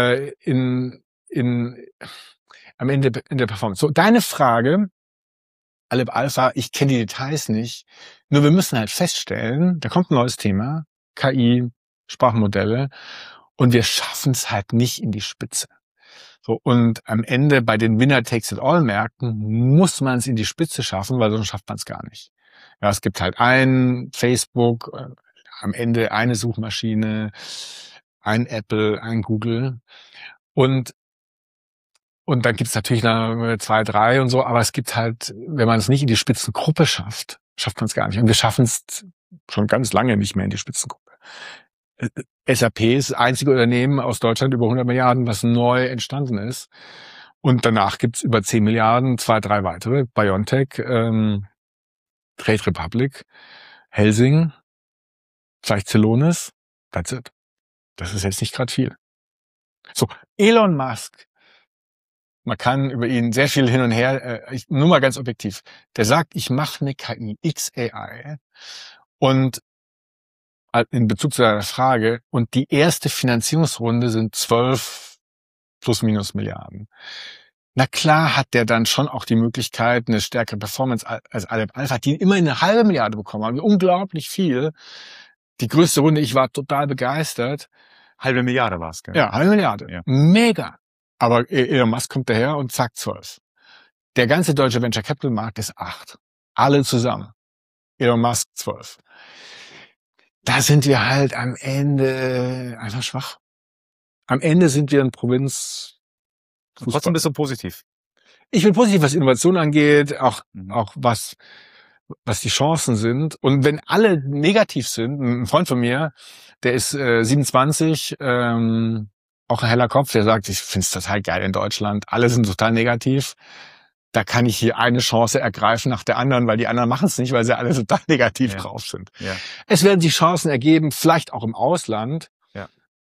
am Ende in der Performance. So, deine Frage, Aleph Alpha, ich kenne die Details nicht. Nur wir müssen halt feststellen, da kommt ein neues Thema, KI, Sprachmodelle, und wir schaffen es halt nicht in die Spitze. So, und am Ende bei den Winner-Takes-it-all-Märkten muss man es in die Spitze schaffen, weil sonst schafft man es gar nicht. Ja, es gibt halt ein Facebook, am Ende eine Suchmaschine, ein Apple, ein Google, und dann gibt's natürlich noch 2, 3 und so, aber es gibt halt, wenn man es nicht in die Spitzengruppe schafft, schafft man es gar nicht. Und wir schaffen es schon ganz lange nicht mehr in die Spitzengruppe. SAP ist das einzige Unternehmen aus Deutschland über 100 Milliarden, was neu entstanden ist. Und danach gibt's über 10 Milliarden, 2, 3 weitere. BioNTech, Trade Republic, Helsing, vielleicht Celonis. That's it. Das ist jetzt nicht gerade viel. So, Elon Musk. Man kann über ihn sehr viel hin und her, nur mal ganz objektiv. Der sagt, ich mache eine KI, XAI, und in Bezug zu deiner Frage, und die erste Finanzierungsrunde sind 12 plus minus Milliarden. Na klar hat der dann schon auch die Möglichkeit, eine stärkere Performance als Aleph Alpha, die immerhin 1/2 Milliarde bekommen haben, unglaublich viel. Die größte Runde, ich war total begeistert. 1/2 Milliarde war es, gell? Ja, 1/2 Milliarde. Ja. Mega. Aber Elon Musk kommt daher und sagt 12. Der ganze deutsche Venture Capital Markt ist 8. Alle zusammen. Elon Musk 12. Da sind wir halt am Ende einfach schwach. Am Ende sind wir ein Provinz. Trotzdem bist du positiv. Ich bin positiv, was Innovation angeht, auch was die Chancen sind. Und wenn alle negativ sind, ein Freund von mir, der ist 27, auch ein heller Kopf, der sagt, ich finde es total geil in Deutschland, alle sind total negativ. Da kann ich hier eine Chance ergreifen nach der anderen, weil die anderen machen es nicht, weil sie alle total negativ drauf sind. Ja. Es werden sich Chancen ergeben, vielleicht auch im Ausland. Ja.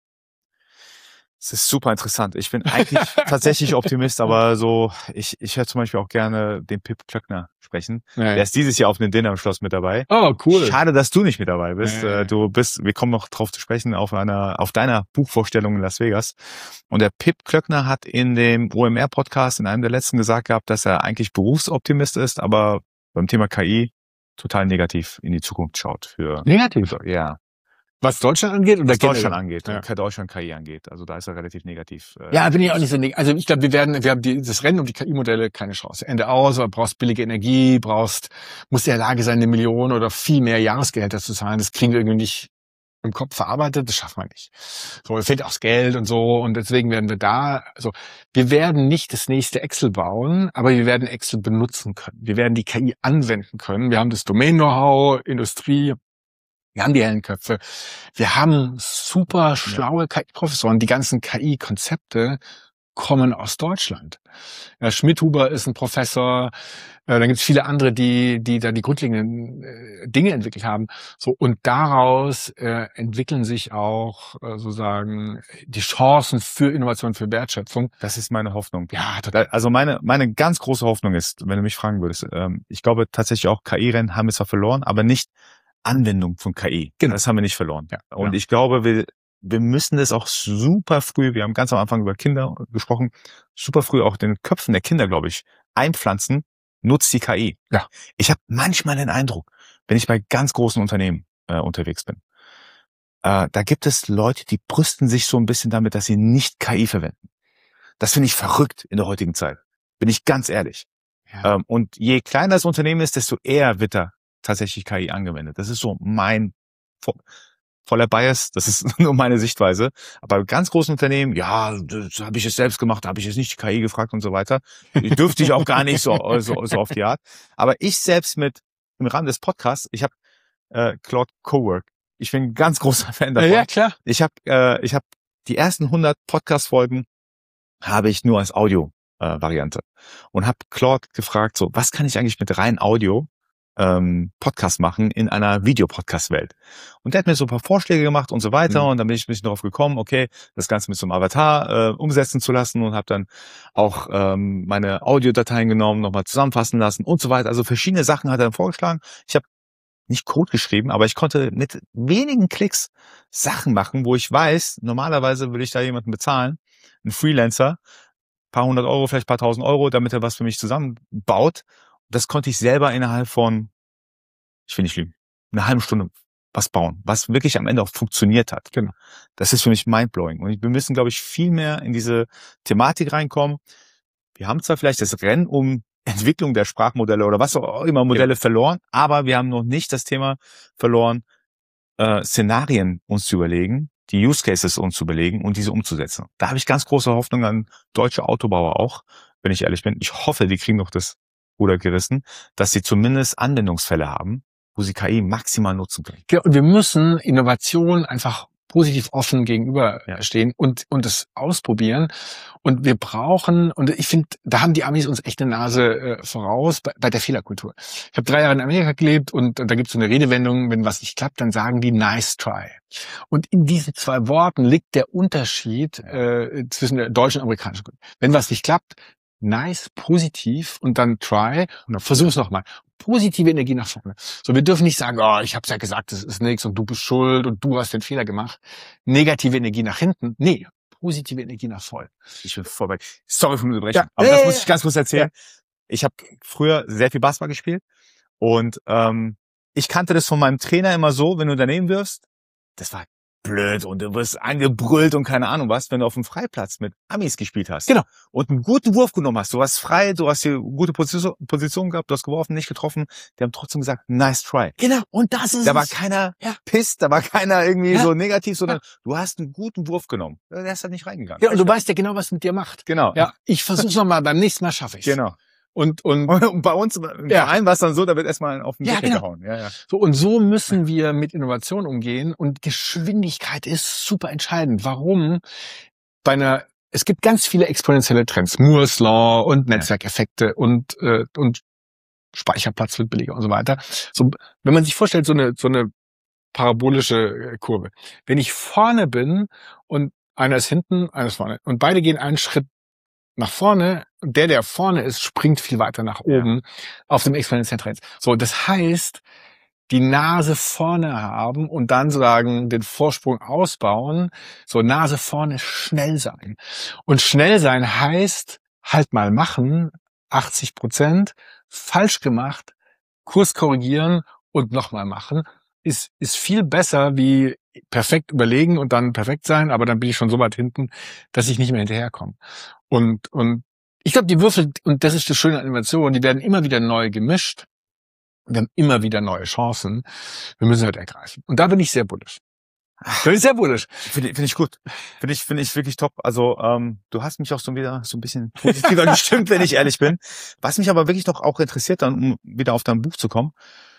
Es ist super interessant. Ich bin eigentlich tatsächlich Optimist, aber so, ich höre zum Beispiel auch gerne den Pip Klöckner sprechen. Ja. Der ist dieses Jahr auf einem Dinner im Schloss mit dabei. Oh, cool. Schade, dass du nicht mit dabei bist. Ja. Wir kommen noch drauf zu sprechen, auf deiner Buchvorstellung in Las Vegas. Und der Pip Klöckner hat in dem OMR-Podcast in einem der letzten gesagt gehabt, dass er eigentlich Berufsoptimist ist, aber beim Thema KI total negativ in die Zukunft schaut. Negativ? Ja. Was Deutschland angeht? Oder was Deutschland angeht, ja. Deutschland KI angeht. Also da ist er relativ negativ. Ja, bin ich auch nicht so negativ. Also ich glaube, wir haben das Rennen um die KI-Modelle keine Chance. Ende aus, aber brauchst billige Energie, musst in der Lage sein, 1 Million oder viel mehr Jahresgehälter zu zahlen. Das kriegen wir irgendwie nicht im Kopf verarbeitet, das schaffen wir nicht. So, fehlt auch das Geld und so, und deswegen werden wir werden nicht das nächste Excel bauen, aber wir werden Excel benutzen können. Wir werden die KI anwenden können. Wir haben das Domain-Know-how, Industrie, wir haben die hellen Köpfe. Wir haben super schlaue KI-Professoren. Die ganzen KI-Konzepte kommen aus Deutschland. Ja, Schmidhuber ist ein Professor. Dann gibt es viele andere, die da die grundlegenden Dinge entwickelt haben. So, und daraus entwickeln sich auch sozusagen die Chancen für Innovation, für Wertschöpfung. Das ist meine Hoffnung. Ja, total. Also meine ganz große Hoffnung ist, wenn du mich fragen würdest, ich glaube tatsächlich auch, KI-Rennen haben wir zwar verloren, aber nicht Anwendung von KI. Genau. Das haben wir nicht verloren. Ja, und ich glaube, wir müssen es auch super früh, wir haben ganz am Anfang über Kinder gesprochen, super früh auch den Köpfen der Kinder, glaube ich, einpflanzen, nutzt die KI. Ja. Ich habe manchmal den Eindruck, wenn ich bei ganz großen Unternehmen unterwegs bin, da gibt es Leute, die brüsten sich so ein bisschen damit, dass sie nicht KI verwenden. Das finde ich verrückt in der heutigen Zeit. Bin ich ganz ehrlich. Ja. Und je kleiner das Unternehmen ist, desto eher wird da tatsächlich KI angewendet. Das ist so voller Bias, das ist nur meine Sichtweise. Aber bei ganz großen Unternehmen, ja, das habe ich es selbst gemacht, da habe ich jetzt nicht die KI gefragt und so weiter. Dürfte ich auch gar nicht so auf die Art. Aber ich selbst im Rahmen des Podcasts, ich habe Claude Cowork. Ich bin ein ganz großer Fan davon. Ja, klar. Ich hab die ersten 100 Podcast-Folgen habe ich nur als Audio-Variante und habe Claude gefragt, so, was kann ich eigentlich mit rein Audio Podcast machen in einer Videopodcast-Welt? Und der hat mir so ein paar Vorschläge gemacht und so weiter und dann bin ich ein bisschen darauf gekommen, okay, das Ganze mit so einem Avatar umsetzen zu lassen und habe dann auch meine Audiodateien genommen, nochmal zusammenfassen lassen und so weiter. Also verschiedene Sachen hat er dann vorgeschlagen. Ich habe nicht Code geschrieben, aber ich konnte mit wenigen Klicks Sachen machen, wo ich weiß, normalerweise würde ich da jemanden bezahlen, einen Freelancer, paar hundert Euro, vielleicht paar tausend Euro, damit er was für mich zusammenbaut. Das konnte ich selber innerhalb von, ich will nicht lügen, eine halbe Stunde was bauen, was wirklich am Ende auch funktioniert hat. Genau. Das ist für mich mindblowing. Und wir müssen, glaube ich, viel mehr in diese Thematik reinkommen. Wir haben zwar vielleicht das Rennen um Entwicklung der Sprachmodelle oder was auch immer Modelle verloren, aber wir haben noch nicht das Thema verloren, Szenarien uns zu überlegen, die Use Cases uns zu überlegen und diese umzusetzen. Da habe ich ganz große Hoffnung an deutsche Autobauer auch, wenn ich ehrlich bin. Ich hoffe, die kriegen noch das Ruder gerissen, dass sie zumindest Anwendungsfälle haben, wo sie KI maximal nutzen können. Ja, und wir müssen Innovation einfach positiv offen gegenüberstehen und es ausprobieren. Und wir brauchen, und ich finde, da haben die Amis uns echt eine Nase voraus bei der Fehlerkultur. Ich habe 3 Jahre in Amerika gelebt und da gibt es so eine Redewendung, wenn was nicht klappt, dann sagen die nice try. Und in diesen 2 Worten liegt der Unterschied zwischen der deutschen und amerikanischen Kultur. Wenn was nicht klappt, nice, positiv und dann try und versuch's nochmal. Positive Energie nach vorne. So, wir dürfen nicht sagen, oh, ich hab's ja gesagt, das ist nichts und du bist schuld und du hast den Fehler gemacht. Negative Energie nach hinten. Nee, positive Energie nach vorne. Ich bin vorbei. Sorry für den Unterbrechen, aber das muss ich ganz kurz erzählen. Ja. Ich habe früher sehr viel Basketball gespielt und ich kannte das von meinem Trainer immer so, wenn du daneben wirfst, das war blöd und du wirst angebrüllt und keine Ahnung was, wenn du auf dem Freiplatz mit Amis gespielt hast. Genau. Und einen guten Wurf genommen hast. Du warst frei, du hast hier gute Position gehabt, du hast geworfen, nicht getroffen. Die haben trotzdem gesagt, nice try. Genau. Und das ist da war keiner pisst, da war keiner irgendwie so negativ, sondern du hast einen guten Wurf genommen. Der ist halt nicht reingegangen. Ja, und du weißt ja genau, was mit dir macht. Genau. Ja, ich versuch's nochmal, beim nächsten Mal schaffe ich's. Genau. Und bei uns im Verein war es dann so, da wird erstmal auf den Deckel gehauen. Ja. So, und so müssen wir mit Innovation umgehen und Geschwindigkeit ist super entscheidend. Warum? Es gibt ganz viele exponentielle Trends, Moore's Law und Netzwerkeffekte und Speicherplatz wird billiger und so weiter. So, wenn man sich vorstellt, so eine parabolische Kurve. Wenn ich vorne bin und einer ist hinten, einer ist vorne und beide gehen einen Schritt nach vorne, der vorne ist, springt viel weiter nach oben auf dem exponentiellen Trend. So, das heißt, die Nase vorne haben und dann sozusagen den Vorsprung ausbauen. So, Nase vorne, schnell sein. Und schnell sein heißt, halt mal machen, 80%, falsch gemacht, Kurs korrigieren und nochmal machen, ist viel besser wie perfekt überlegen und dann perfekt sein, aber dann bin ich schon so weit hinten, dass ich nicht mehr hinterherkomme. Und ich glaube, die Würfel, und das ist das Schöne an Innovation, die werden immer wieder neu gemischt. Wir haben immer wieder neue Chancen. Wir müssen halt ergreifen. Und da bin ich sehr bullish. Finde ich gut. Finde ich wirklich top. Also du hast mich auch so ein bisschen positiver gestimmt, wenn ich ehrlich bin. Was mich aber wirklich noch auch interessiert, dann um wieder auf dein Buch zu kommen.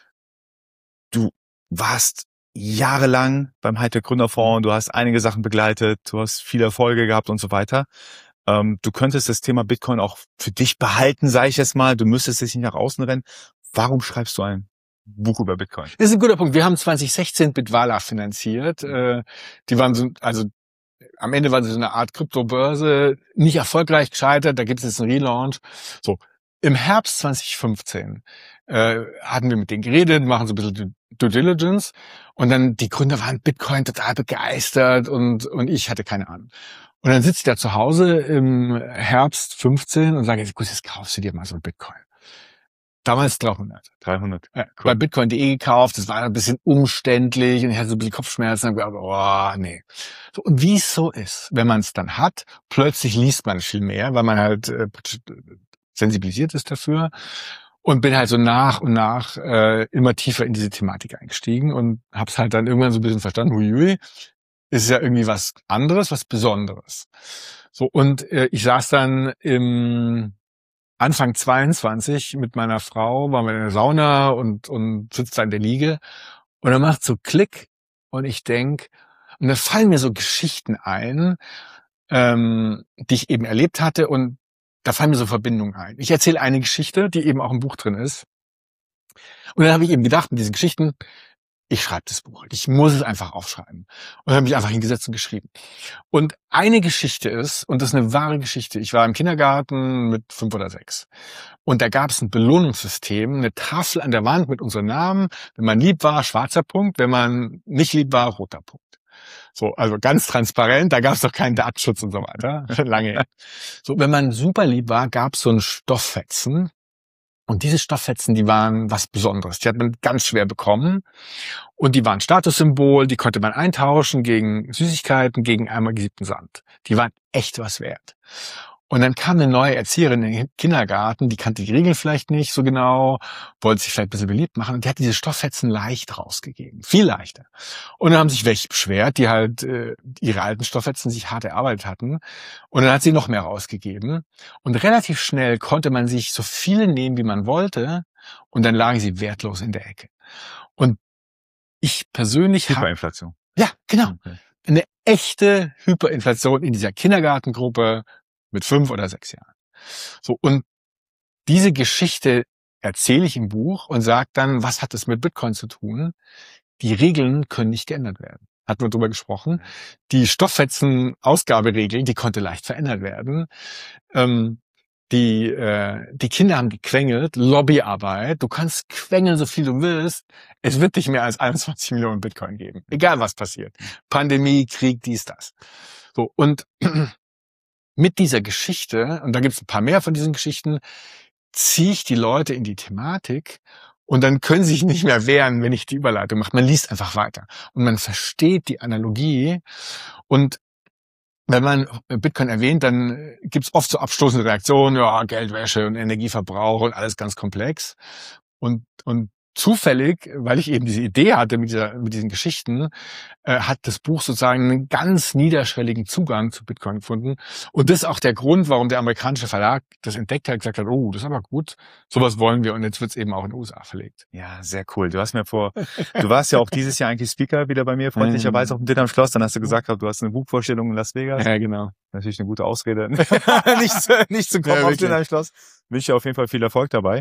Du warst jahrelang beim Hightech Gründerfonds, du hast einige Sachen begleitet, du hast viele Erfolge gehabt und so weiter. Du könntest das Thema Bitcoin auch für dich behalten, sage ich jetzt mal. Du müsstest es nicht nach außen rennen. Warum schreibst du ein Buch über Bitcoin? Das ist ein guter Punkt. Wir haben 2016 Bitwala finanziert. Die waren so, also am Ende waren sie so eine Art Kryptobörse, nicht erfolgreich gescheitert. Da gibt es jetzt einen Relaunch. So, im Herbst 2015 hatten wir mit denen geredet, machen so ein bisschen Due Diligence. Und dann die Gründer waren Bitcoin total begeistert und ich hatte keine Ahnung. Und dann sitze ich da zu Hause im Herbst 15 und sage, gut, jetzt kaufst du dir mal so ein Bitcoin. Damals 300. Ja, cool. Bei Bitcoin.de gekauft, das war ein bisschen umständlich und ich hatte so ein bisschen Kopfschmerzen und gedacht, oh, nee. So, und wie es so ist, wenn man es dann hat, plötzlich liest man viel mehr, weil man halt sensibilisiert ist dafür. Und bin halt so nach und nach immer tiefer in diese Thematik eingestiegen und hab's halt dann irgendwann so ein bisschen verstanden, huiui, ist ja irgendwie was anderes, was Besonderes. So, und ich saß dann im Anfang 22 mit meiner Frau, waren wir in der Sauna und sitzt da in der Liege und dann macht so Klick und ich denk, und dann fallen mir so Geschichten ein, die ich eben erlebt hatte und da fallen mir so Verbindungen ein. Ich erzähle eine Geschichte, die eben auch im Buch drin ist. Und dann habe ich eben gedacht, mit diesen Geschichten, ich schreibe das Buch. Ich muss es einfach aufschreiben. Und dann habe ich einfach hingesetzt und geschrieben. Und eine Geschichte ist, und das ist eine wahre Geschichte, ich war im Kindergarten mit 5 oder 6. Und da gab es ein Belohnungssystem, eine Tafel an der Wand mit unserem Namen. Wenn man lieb war, schwarzer Punkt. Wenn man nicht lieb war, roter Punkt. So, also ganz transparent, da gab es doch keinen Datenschutz und so weiter. Lange her. So, wenn man super lieb war, gab es so ein Stofffetzen. Und diese Stofffetzen, die waren was Besonderes. Die hat man ganz schwer bekommen. Und die waren Statussymbol, die konnte man eintauschen gegen Süßigkeiten, gegen einmal gesiebten Sand. Die waren echt was wert. Und dann kam eine neue Erzieherin in den Kindergarten, die kannte die Regeln vielleicht nicht so genau, wollte sich vielleicht ein bisschen beliebt machen und die hat diese Stofffetzen leicht rausgegeben. Viel leichter. Und dann haben sich welche beschwert, die halt ihre alten Stofffetzen sich hart erarbeitet hatten. Und dann hat sie noch mehr rausgegeben. Und relativ schnell konnte man sich so viele nehmen, wie man wollte. Und dann lagen sie wertlos in der Ecke. Und ich persönlich habe... Hyperinflation. Ja, genau. Okay. Eine echte Hyperinflation in dieser Kindergartengruppe mit 5 oder 6 Jahren. So, und diese Geschichte erzähle ich im Buch und sage dann, was hat es mit Bitcoin zu tun? Die Regeln können nicht geändert werden. Hatten wir drüber gesprochen. Die Stofffetzen-Ausgaberegel, die konnte leicht verändert werden. Die Kinder haben gequengelt, Lobbyarbeit. Du kannst quengeln, so viel du willst. Es wird nicht mehr als 21 Millionen Bitcoin geben. Egal, was passiert. Pandemie, Krieg, dies, das. So, und mit dieser Geschichte, und da gibt es ein paar mehr von diesen Geschichten, ziehe ich die Leute in die Thematik und dann können sie sich nicht mehr wehren, wenn ich die Überleitung mache. Man liest einfach weiter und man versteht die Analogie. Und wenn man Bitcoin erwähnt, dann gibt es oft so abstoßende Reaktionen, ja, Geldwäsche und Energieverbrauch und alles ganz komplex. Und zufällig, weil ich eben diese Idee hatte mit diesen Geschichten, hat das Buch sozusagen einen ganz niederschwelligen Zugang zu Bitcoin gefunden. Und das ist auch der Grund, warum der amerikanische Verlag das entdeckt hat, gesagt hat, oh, das ist aber gut, sowas wollen wir. Und jetzt wird es eben auch in den USA verlegt. Ja, sehr cool. Du warst ja auch dieses Jahr eigentlich Speaker wieder bei mir, freundlicherweise auf dem Dinner am Schloss. Dann hast du gesagt, du hast eine Buchvorstellung in Las Vegas. Ja, genau. Natürlich eine gute Ausrede, nicht zu kommen auf Dinner am Schloss. Wünsche dir auf jeden Fall viel Erfolg dabei.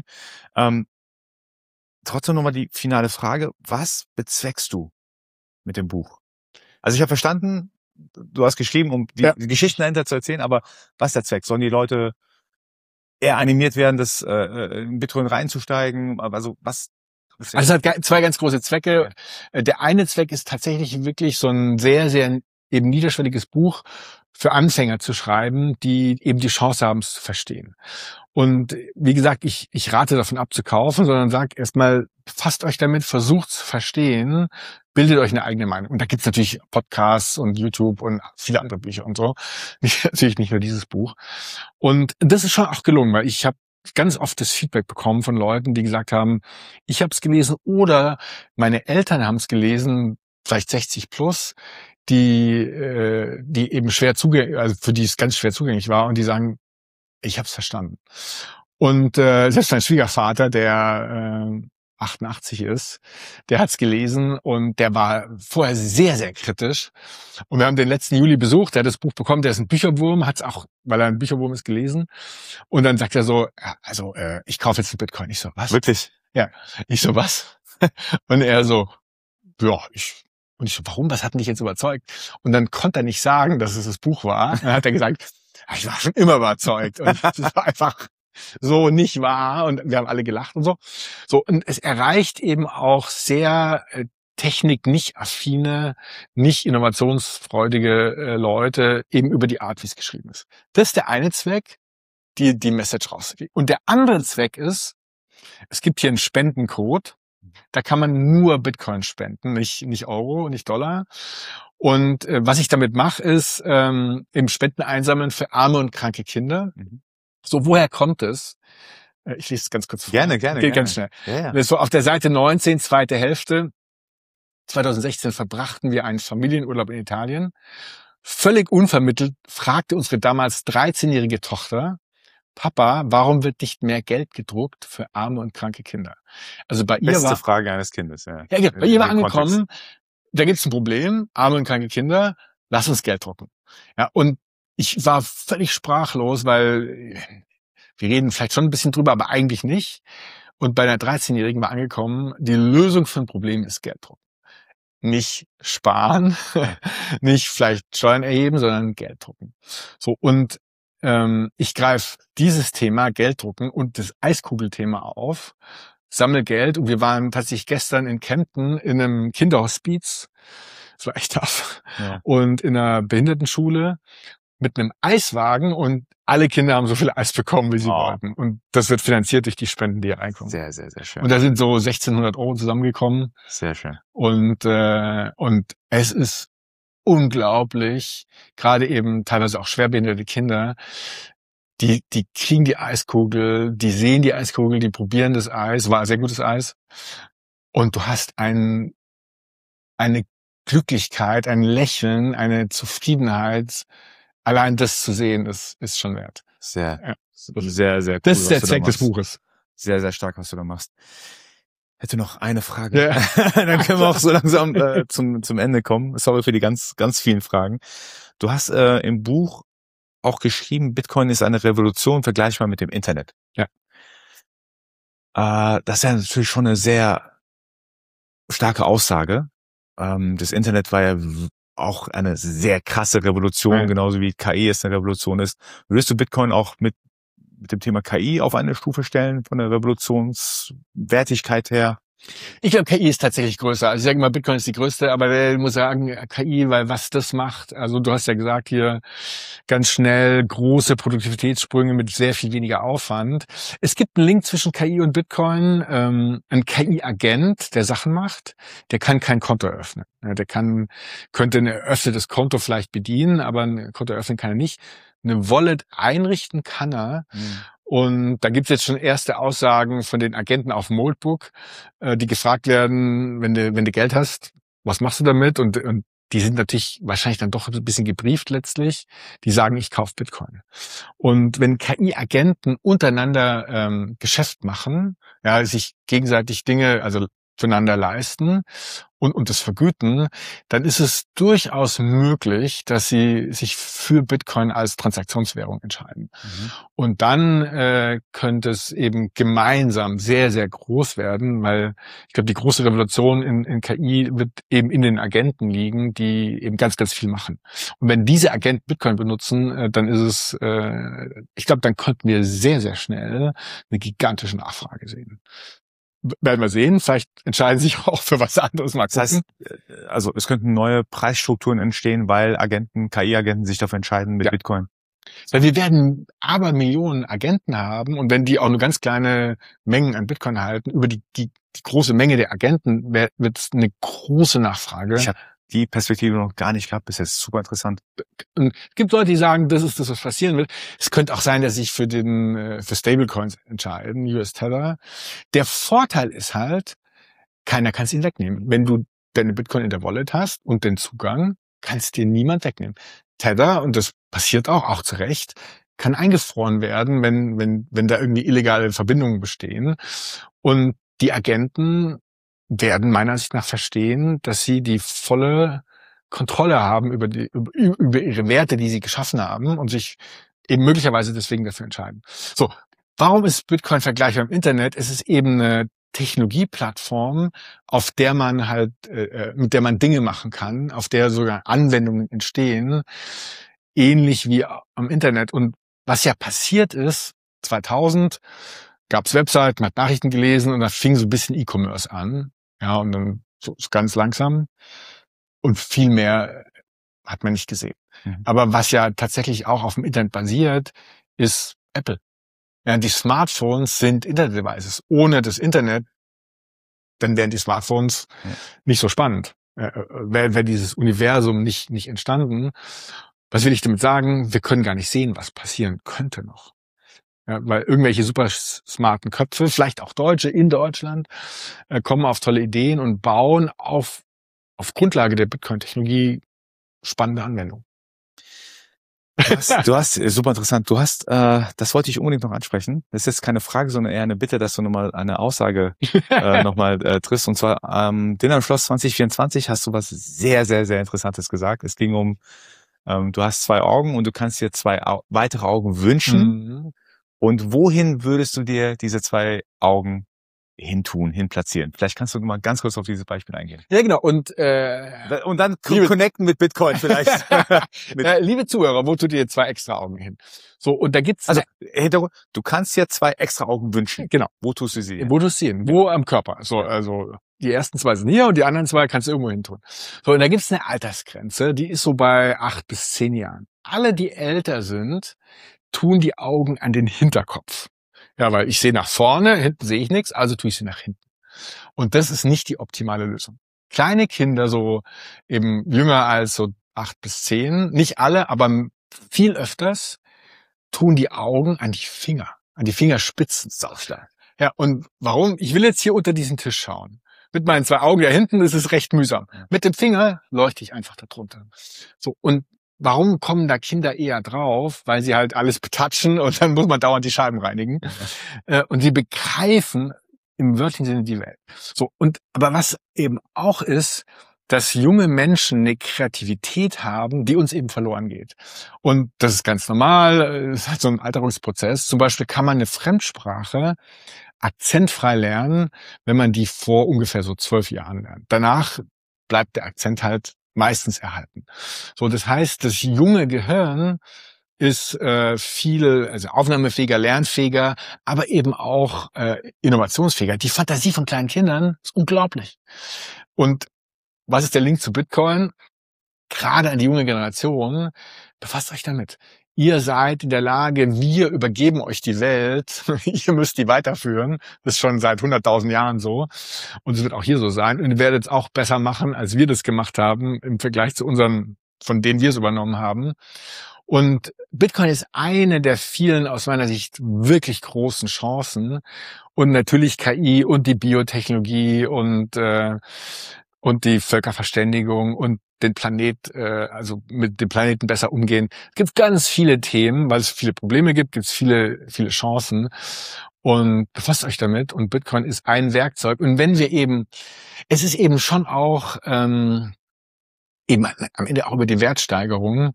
Trotzdem nochmal die finale Frage. Was bezweckst du mit dem Buch? Also ich habe verstanden, du hast geschrieben, um die Geschichten dahinter zu erzählen, aber was ist der Zweck? Sollen die Leute eher animiert werden, in Bitcoin reinzusteigen? Also was? Also es hat 2 ganz große Zwecke. Der eine Zweck ist tatsächlich wirklich so ein sehr, sehr eben niederschwelliges Buch für Anfänger zu schreiben, die eben die Chance haben, es zu verstehen. Und wie gesagt, ich rate davon ab zu kaufen, sondern sag erstmal, fasst euch damit, versucht zu verstehen, bildet euch eine eigene Meinung. Und da gibt's natürlich Podcasts und YouTube und viele andere Bücher und so. Natürlich nicht nur dieses Buch. Und das ist schon auch gelungen, weil ich habe ganz oft das Feedback bekommen von Leuten, die gesagt haben, ich habe es gelesen oder meine Eltern haben es gelesen, vielleicht 60 plus, die eben schwer zugänglich, also für die es ganz schwer zugänglich war und die sagen, ich habe es verstanden. Und selbst mein Schwiegervater, der 88 ist, der hat es gelesen und der war vorher sehr, sehr kritisch. Und wir haben den letzten Juli besucht, der hat das Buch bekommen, der ist ein Bücherwurm, hat es auch, weil er ein Bücherwurm ist, gelesen. Und dann sagt er so, ja, also ich kaufe jetzt ein Bitcoin. Ich so, was? Wirklich? Ja. Ich so, was? Und er so, ja, und ich so, warum? Was hat mich jetzt überzeugt? Und dann konnte er nicht sagen, dass es das Buch war. Dann hat er gesagt, ich war schon immer überzeugt. Und das war einfach so nicht wahr. Und wir haben alle gelacht und so. So, und es erreicht eben auch sehr Technik nicht affine, nicht innovationsfreudige Leute eben über die Art, wie es geschrieben ist. Das ist der eine Zweck, die Message rauszugeben. Und der andere Zweck ist, es gibt hier einen Spendencode. Da kann man nur Bitcoin spenden, nicht Euro, nicht Dollar. Und was ich damit mache, ist im Spenden einsammeln für arme und kranke Kinder. So, woher kommt es? Ich lese es ganz kurz vor. Gerne. Geht ganz schnell. Ja. Das ist so auf der Seite 19, zweite Hälfte. 2016 verbrachten wir einen Familienurlaub in Italien. Völlig unvermittelt fragte unsere damals 13-jährige Tochter, Papa, warum wird nicht mehr Geld gedruckt für arme und kranke Kinder? Also bei ihr Beste war Frage eines Kindes, ja. Ja, bei ihr war angekommen, Kontext. da gibt's ein Problem, arme und kranke Kinder, lass uns Geld drucken. Ja, und ich war völlig sprachlos, weil wir reden vielleicht schon ein bisschen drüber, aber eigentlich nicht. Und bei einer 13-Jährigen war angekommen, die Lösung für ein Problem ist Geld drucken. Nicht sparen, nicht vielleicht Steuern erheben, sondern Geld drucken. So, und ich greife dieses Thema Gelddrucken und das Eiskugelthema auf, sammle Geld und wir waren tatsächlich gestern in Kempten in einem Kinderhospiz, das war echt tough, und in einer Behindertenschule mit einem Eiswagen und alle Kinder haben so viel Eis bekommen, wie sie wollten. Und das wird finanziert durch die Spenden, die hier reinkommen. Sehr, sehr, sehr schön. Und da sind so 1.600 € zusammengekommen. Sehr schön. Und es ist unglaublich, gerade eben teilweise auch schwerbehinderte Kinder, die kriegen die Eiskugel, die sehen die Eiskugel, die probieren das Eis, war sehr gutes Eis. Und du hast eine Glücklichkeit, ein Lächeln, eine Zufriedenheit. Allein das zu sehen, das ist schon wert. Sehr, sehr cool. Das ist der Zweck des Buches. Sehr, sehr stark, was du da machst. Hätte noch eine Frage. Ja. Dann können wir auch so langsam zum Ende kommen. Sorry für die ganz, ganz vielen Fragen. Du hast im Buch auch geschrieben, Bitcoin ist eine Revolution vergleichbar mit dem Internet. Ja. Das ist ja natürlich schon eine sehr starke Aussage. Das Internet war ja auch eine sehr krasse Revolution, genauso wie KI es eine Revolution ist. Würdest du Bitcoin auch mit dem Thema KI auf eine Stufe stellen, von der Revolutionswertigkeit her? Ich glaube, KI ist tatsächlich größer. Also ich sage mal, Bitcoin ist die größte, aber ich muss sagen, KI, weil was das macht, also du hast ja gesagt hier, ganz schnell große Produktivitätssprünge mit sehr viel weniger Aufwand. Es gibt einen Link zwischen KI und Bitcoin. Ein KI-Agent, der Sachen macht, der kann kein Konto eröffnen. Der könnte ein eröffnetes Konto vielleicht bedienen, aber ein Konto eröffnen kann er nicht. Eine Wallet einrichten kann er. Und da gibt's jetzt schon erste Aussagen von den Agenten auf Moldbook, die gefragt werden, wenn du Geld hast, was machst du damit? Und die sind natürlich wahrscheinlich dann doch ein bisschen gebrieft letztlich. Die sagen, ich kaufe Bitcoin. Und wenn KI-Agenten untereinander Geschäft machen, ja, sich gegenseitig Dinge, also füreinander leisten und das vergüten, dann ist es durchaus möglich, dass sie sich für Bitcoin als Transaktionswährung entscheiden. Und dann könnte es eben gemeinsam sehr, sehr groß werden, weil ich glaube, die große Revolution in KI wird eben in den Agenten liegen, die eben ganz, ganz viel machen. Und wenn diese Agenten Bitcoin benutzen, dann ist es, ich glaube, dann könnten wir sehr, sehr schnell eine gigantische Nachfrage sehen. Werden wir sehen. Vielleicht entscheiden sich auch für was anderes. Mal gucken. Das heißt, also es könnten neue Preisstrukturen entstehen, weil KI-Agenten sich dafür entscheiden mit Bitcoin. Weil wir werden aber Millionen Agenten haben und wenn die auch nur ganz kleine Mengen an Bitcoin halten, über die große Menge der Agenten wird es eine große Nachfrage. Ich habe die Perspektive noch gar nicht gehabt. Das ist super interessant. Und es gibt Leute, die sagen, das ist das, was passieren wird. Es könnte auch sein, dass sich für Stablecoins entscheiden, US Tether. Der Vorteil ist halt, keiner kann es ihnen wegnehmen. Wenn du deine Bitcoin in der Wallet hast und den Zugang, kannst dir niemand wegnehmen. Tether, und das passiert auch zu Recht, kann eingefroren werden, wenn da irgendwie illegale Verbindungen bestehen. Und die Agenten werden meiner Ansicht nach verstehen, dass sie die volle Kontrolle haben über ihre Werte, die sie geschaffen haben und sich eben möglicherweise deswegen dafür entscheiden. So, warum ist Bitcoin vergleichbar im Internet? Es ist eben eine Technologieplattform, auf der man halt, mit der man Dinge machen kann, auf der sogar Anwendungen entstehen, ähnlich wie am Internet. Und was ja passiert ist, 2000 gab's Webseiten, man hat Nachrichten gelesen und da fing so ein bisschen E-Commerce an. Ja, und dann so ganz langsam. Und viel mehr hat man nicht gesehen. Aber was ja tatsächlich auch auf dem Internet basiert, ist Apple. Ja, die Smartphones sind Internet-Devices. Ohne das Internet, dann wären die Smartphones nicht so spannend. Wäre dieses Universum nicht entstanden. Was will ich damit sagen? Wir können gar nicht sehen, was passieren könnte noch. Ja, weil irgendwelche super smarten Köpfe, vielleicht auch Deutsche in Deutschland, kommen auf tolle Ideen und bauen auf Grundlage der Bitcoin-Technologie spannende Anwendungen. Du hast super interessant. Das wollte ich unbedingt noch ansprechen. Das ist jetzt keine Frage, sondern eher eine Bitte, dass du nochmal eine Aussage nochmal triffst. Und zwar Dinner am Schloss 2024 hast du was sehr, sehr, sehr Interessantes gesagt. Es ging um, du hast 2 Augen und du kannst dir 2 weitere Augen wünschen. Mhm. Und wohin würdest du dir diese 2 Augen hinplatzieren? Vielleicht kannst du mal ganz kurz auf dieses Beispiel eingehen. Ja, genau. Und dann connecten mit Bitcoin vielleicht. Liebe Zuhörer, wo tut ihr 2 extra Augen hin? So, und da gibt's... Also, Hintergrund, du kannst dir 2 extra Augen wünschen. Genau. Wo tust du sie hin? Wo tust du sie hin? Wo am Körper? So, also die ersten 2 sind hier und die anderen 2 kannst du irgendwo hin tun. So, und da gibt's eine Altersgrenze, die ist so bei 8 bis 10 Jahren. Alle, die älter sind, tun die Augen an den Hinterkopf. Ja, weil ich sehe nach vorne, hinten sehe ich nichts, also tue ich sie nach hinten. Und das ist nicht die optimale Lösung. Kleine Kinder, so eben jünger als so 8 bis 10, nicht alle, aber viel öfters, tun die Augen an die Fingerspitzen. Ja, und warum? Ich will jetzt hier unter diesen Tisch schauen. Mit meinen 2 Augen da hinten ist es recht mühsam. Mit dem Finger leuchte ich einfach da drunter. So, und warum kommen da Kinder eher drauf? Weil sie halt alles betatschen und dann muss man dauernd die Scheiben reinigen. Und sie begreifen im wörtlichen Sinne die Welt. So, aber was eben auch ist, dass junge Menschen eine Kreativität haben, die uns eben verloren geht. Und das ist ganz normal, es ist halt so ein Alterungsprozess. Zum Beispiel kann man eine Fremdsprache akzentfrei lernen, wenn man die vor ungefähr so 12 Jahren lernt. Danach bleibt der Akzent halt meistens erhalten. So, das heißt, das junge Gehirn ist also aufnahmefähiger, lernfähiger, aber eben auch innovationsfähiger. Die Fantasie von kleinen Kindern ist unglaublich. Und was ist der Link zu Bitcoin? Gerade an die junge Generation, befasst euch damit. Ihr seid in der Lage, wir übergeben euch die Welt, ihr müsst die weiterführen. Das ist schon seit 100.000 Jahren so. Und es wird auch hier so sein. Und ihr werdet es auch besser machen, als wir das gemacht haben, im Vergleich zu unseren, von denen wir es übernommen haben. Und Bitcoin ist eine der vielen, aus meiner Sicht, wirklich großen Chancen. Und natürlich KI und die Biotechnologie und die Völkerverständigung und den also mit dem Planeten besser umgehen. Es gibt ganz viele Themen, weil es viele Probleme gibt, es viele, viele Chancen. Und befasst euch damit. Und Bitcoin ist ein Werkzeug. Und wenn wir es ist eben schon auch eben am Ende auch über die Wertsteigerung.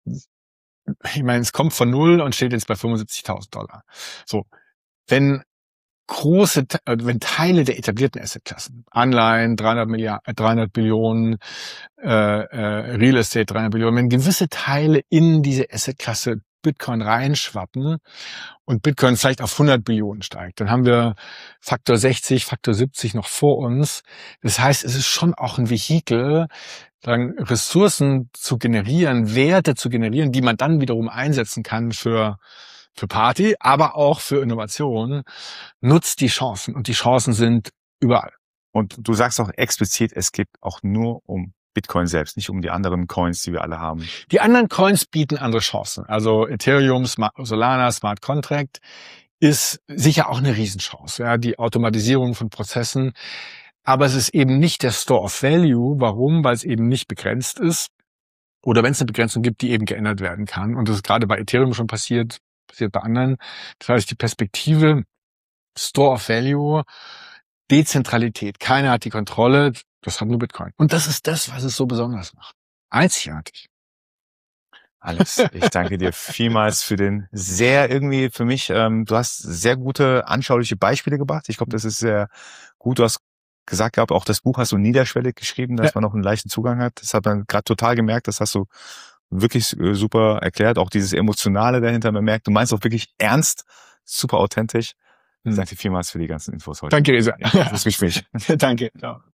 Ich meine, es kommt von 0 und steht jetzt bei $75.000. So, wenn Teile der etablierten Assetklassen, Anleihen, 300 Billionen, Real Estate 300 Billionen, wenn gewisse Teile in diese Assetklasse Bitcoin reinschwappen und Bitcoin vielleicht auf 100 Billionen steigt, dann haben wir Faktor 60, Faktor 70 noch vor uns. Das heißt, es ist schon auch ein Vehikel, dann Ressourcen zu generieren, Werte zu generieren, die man dann wiederum einsetzen kann für Party, aber auch für Innovation. Nutzt die Chancen und die Chancen sind überall. Und du sagst auch explizit, es geht auch nur um Bitcoin selbst, nicht um die anderen Coins, die wir alle haben. Die anderen Coins bieten andere Chancen. Also Ethereum, Solana, Smart Contract ist sicher auch eine Riesenchance. Ja, die Automatisierung von Prozessen. Aber es ist eben nicht der Store of Value. Warum? Weil es eben nicht begrenzt ist. Oder wenn es eine Begrenzung gibt, die eben geändert werden kann. Und das ist gerade bei Ethereum schon passiert bei anderen. Das heißt, die Perspektive Store of Value, Dezentralität. Keiner hat die Kontrolle. Das hat nur Bitcoin. Und das ist das, was es so besonders macht. Einzigartig. Alex, ich danke dir vielmals für den für mich, du hast sehr gute, anschauliche Beispiele gebracht. Ich glaube, das ist sehr gut. Du hast gesagt gehabt, auch das Buch hast du niederschwellig geschrieben, dass man noch einen leichten Zugang hat. Das hat man gerade total gemerkt. Das hast du wirklich super erklärt. Auch dieses Emotionale dahinter. Man merkt, du meinst auch wirklich ernst, super authentisch. Ich danke dir vielmals für die ganzen Infos heute. Danke, Reza. Ja, das Gespräch. Danke. Ciao.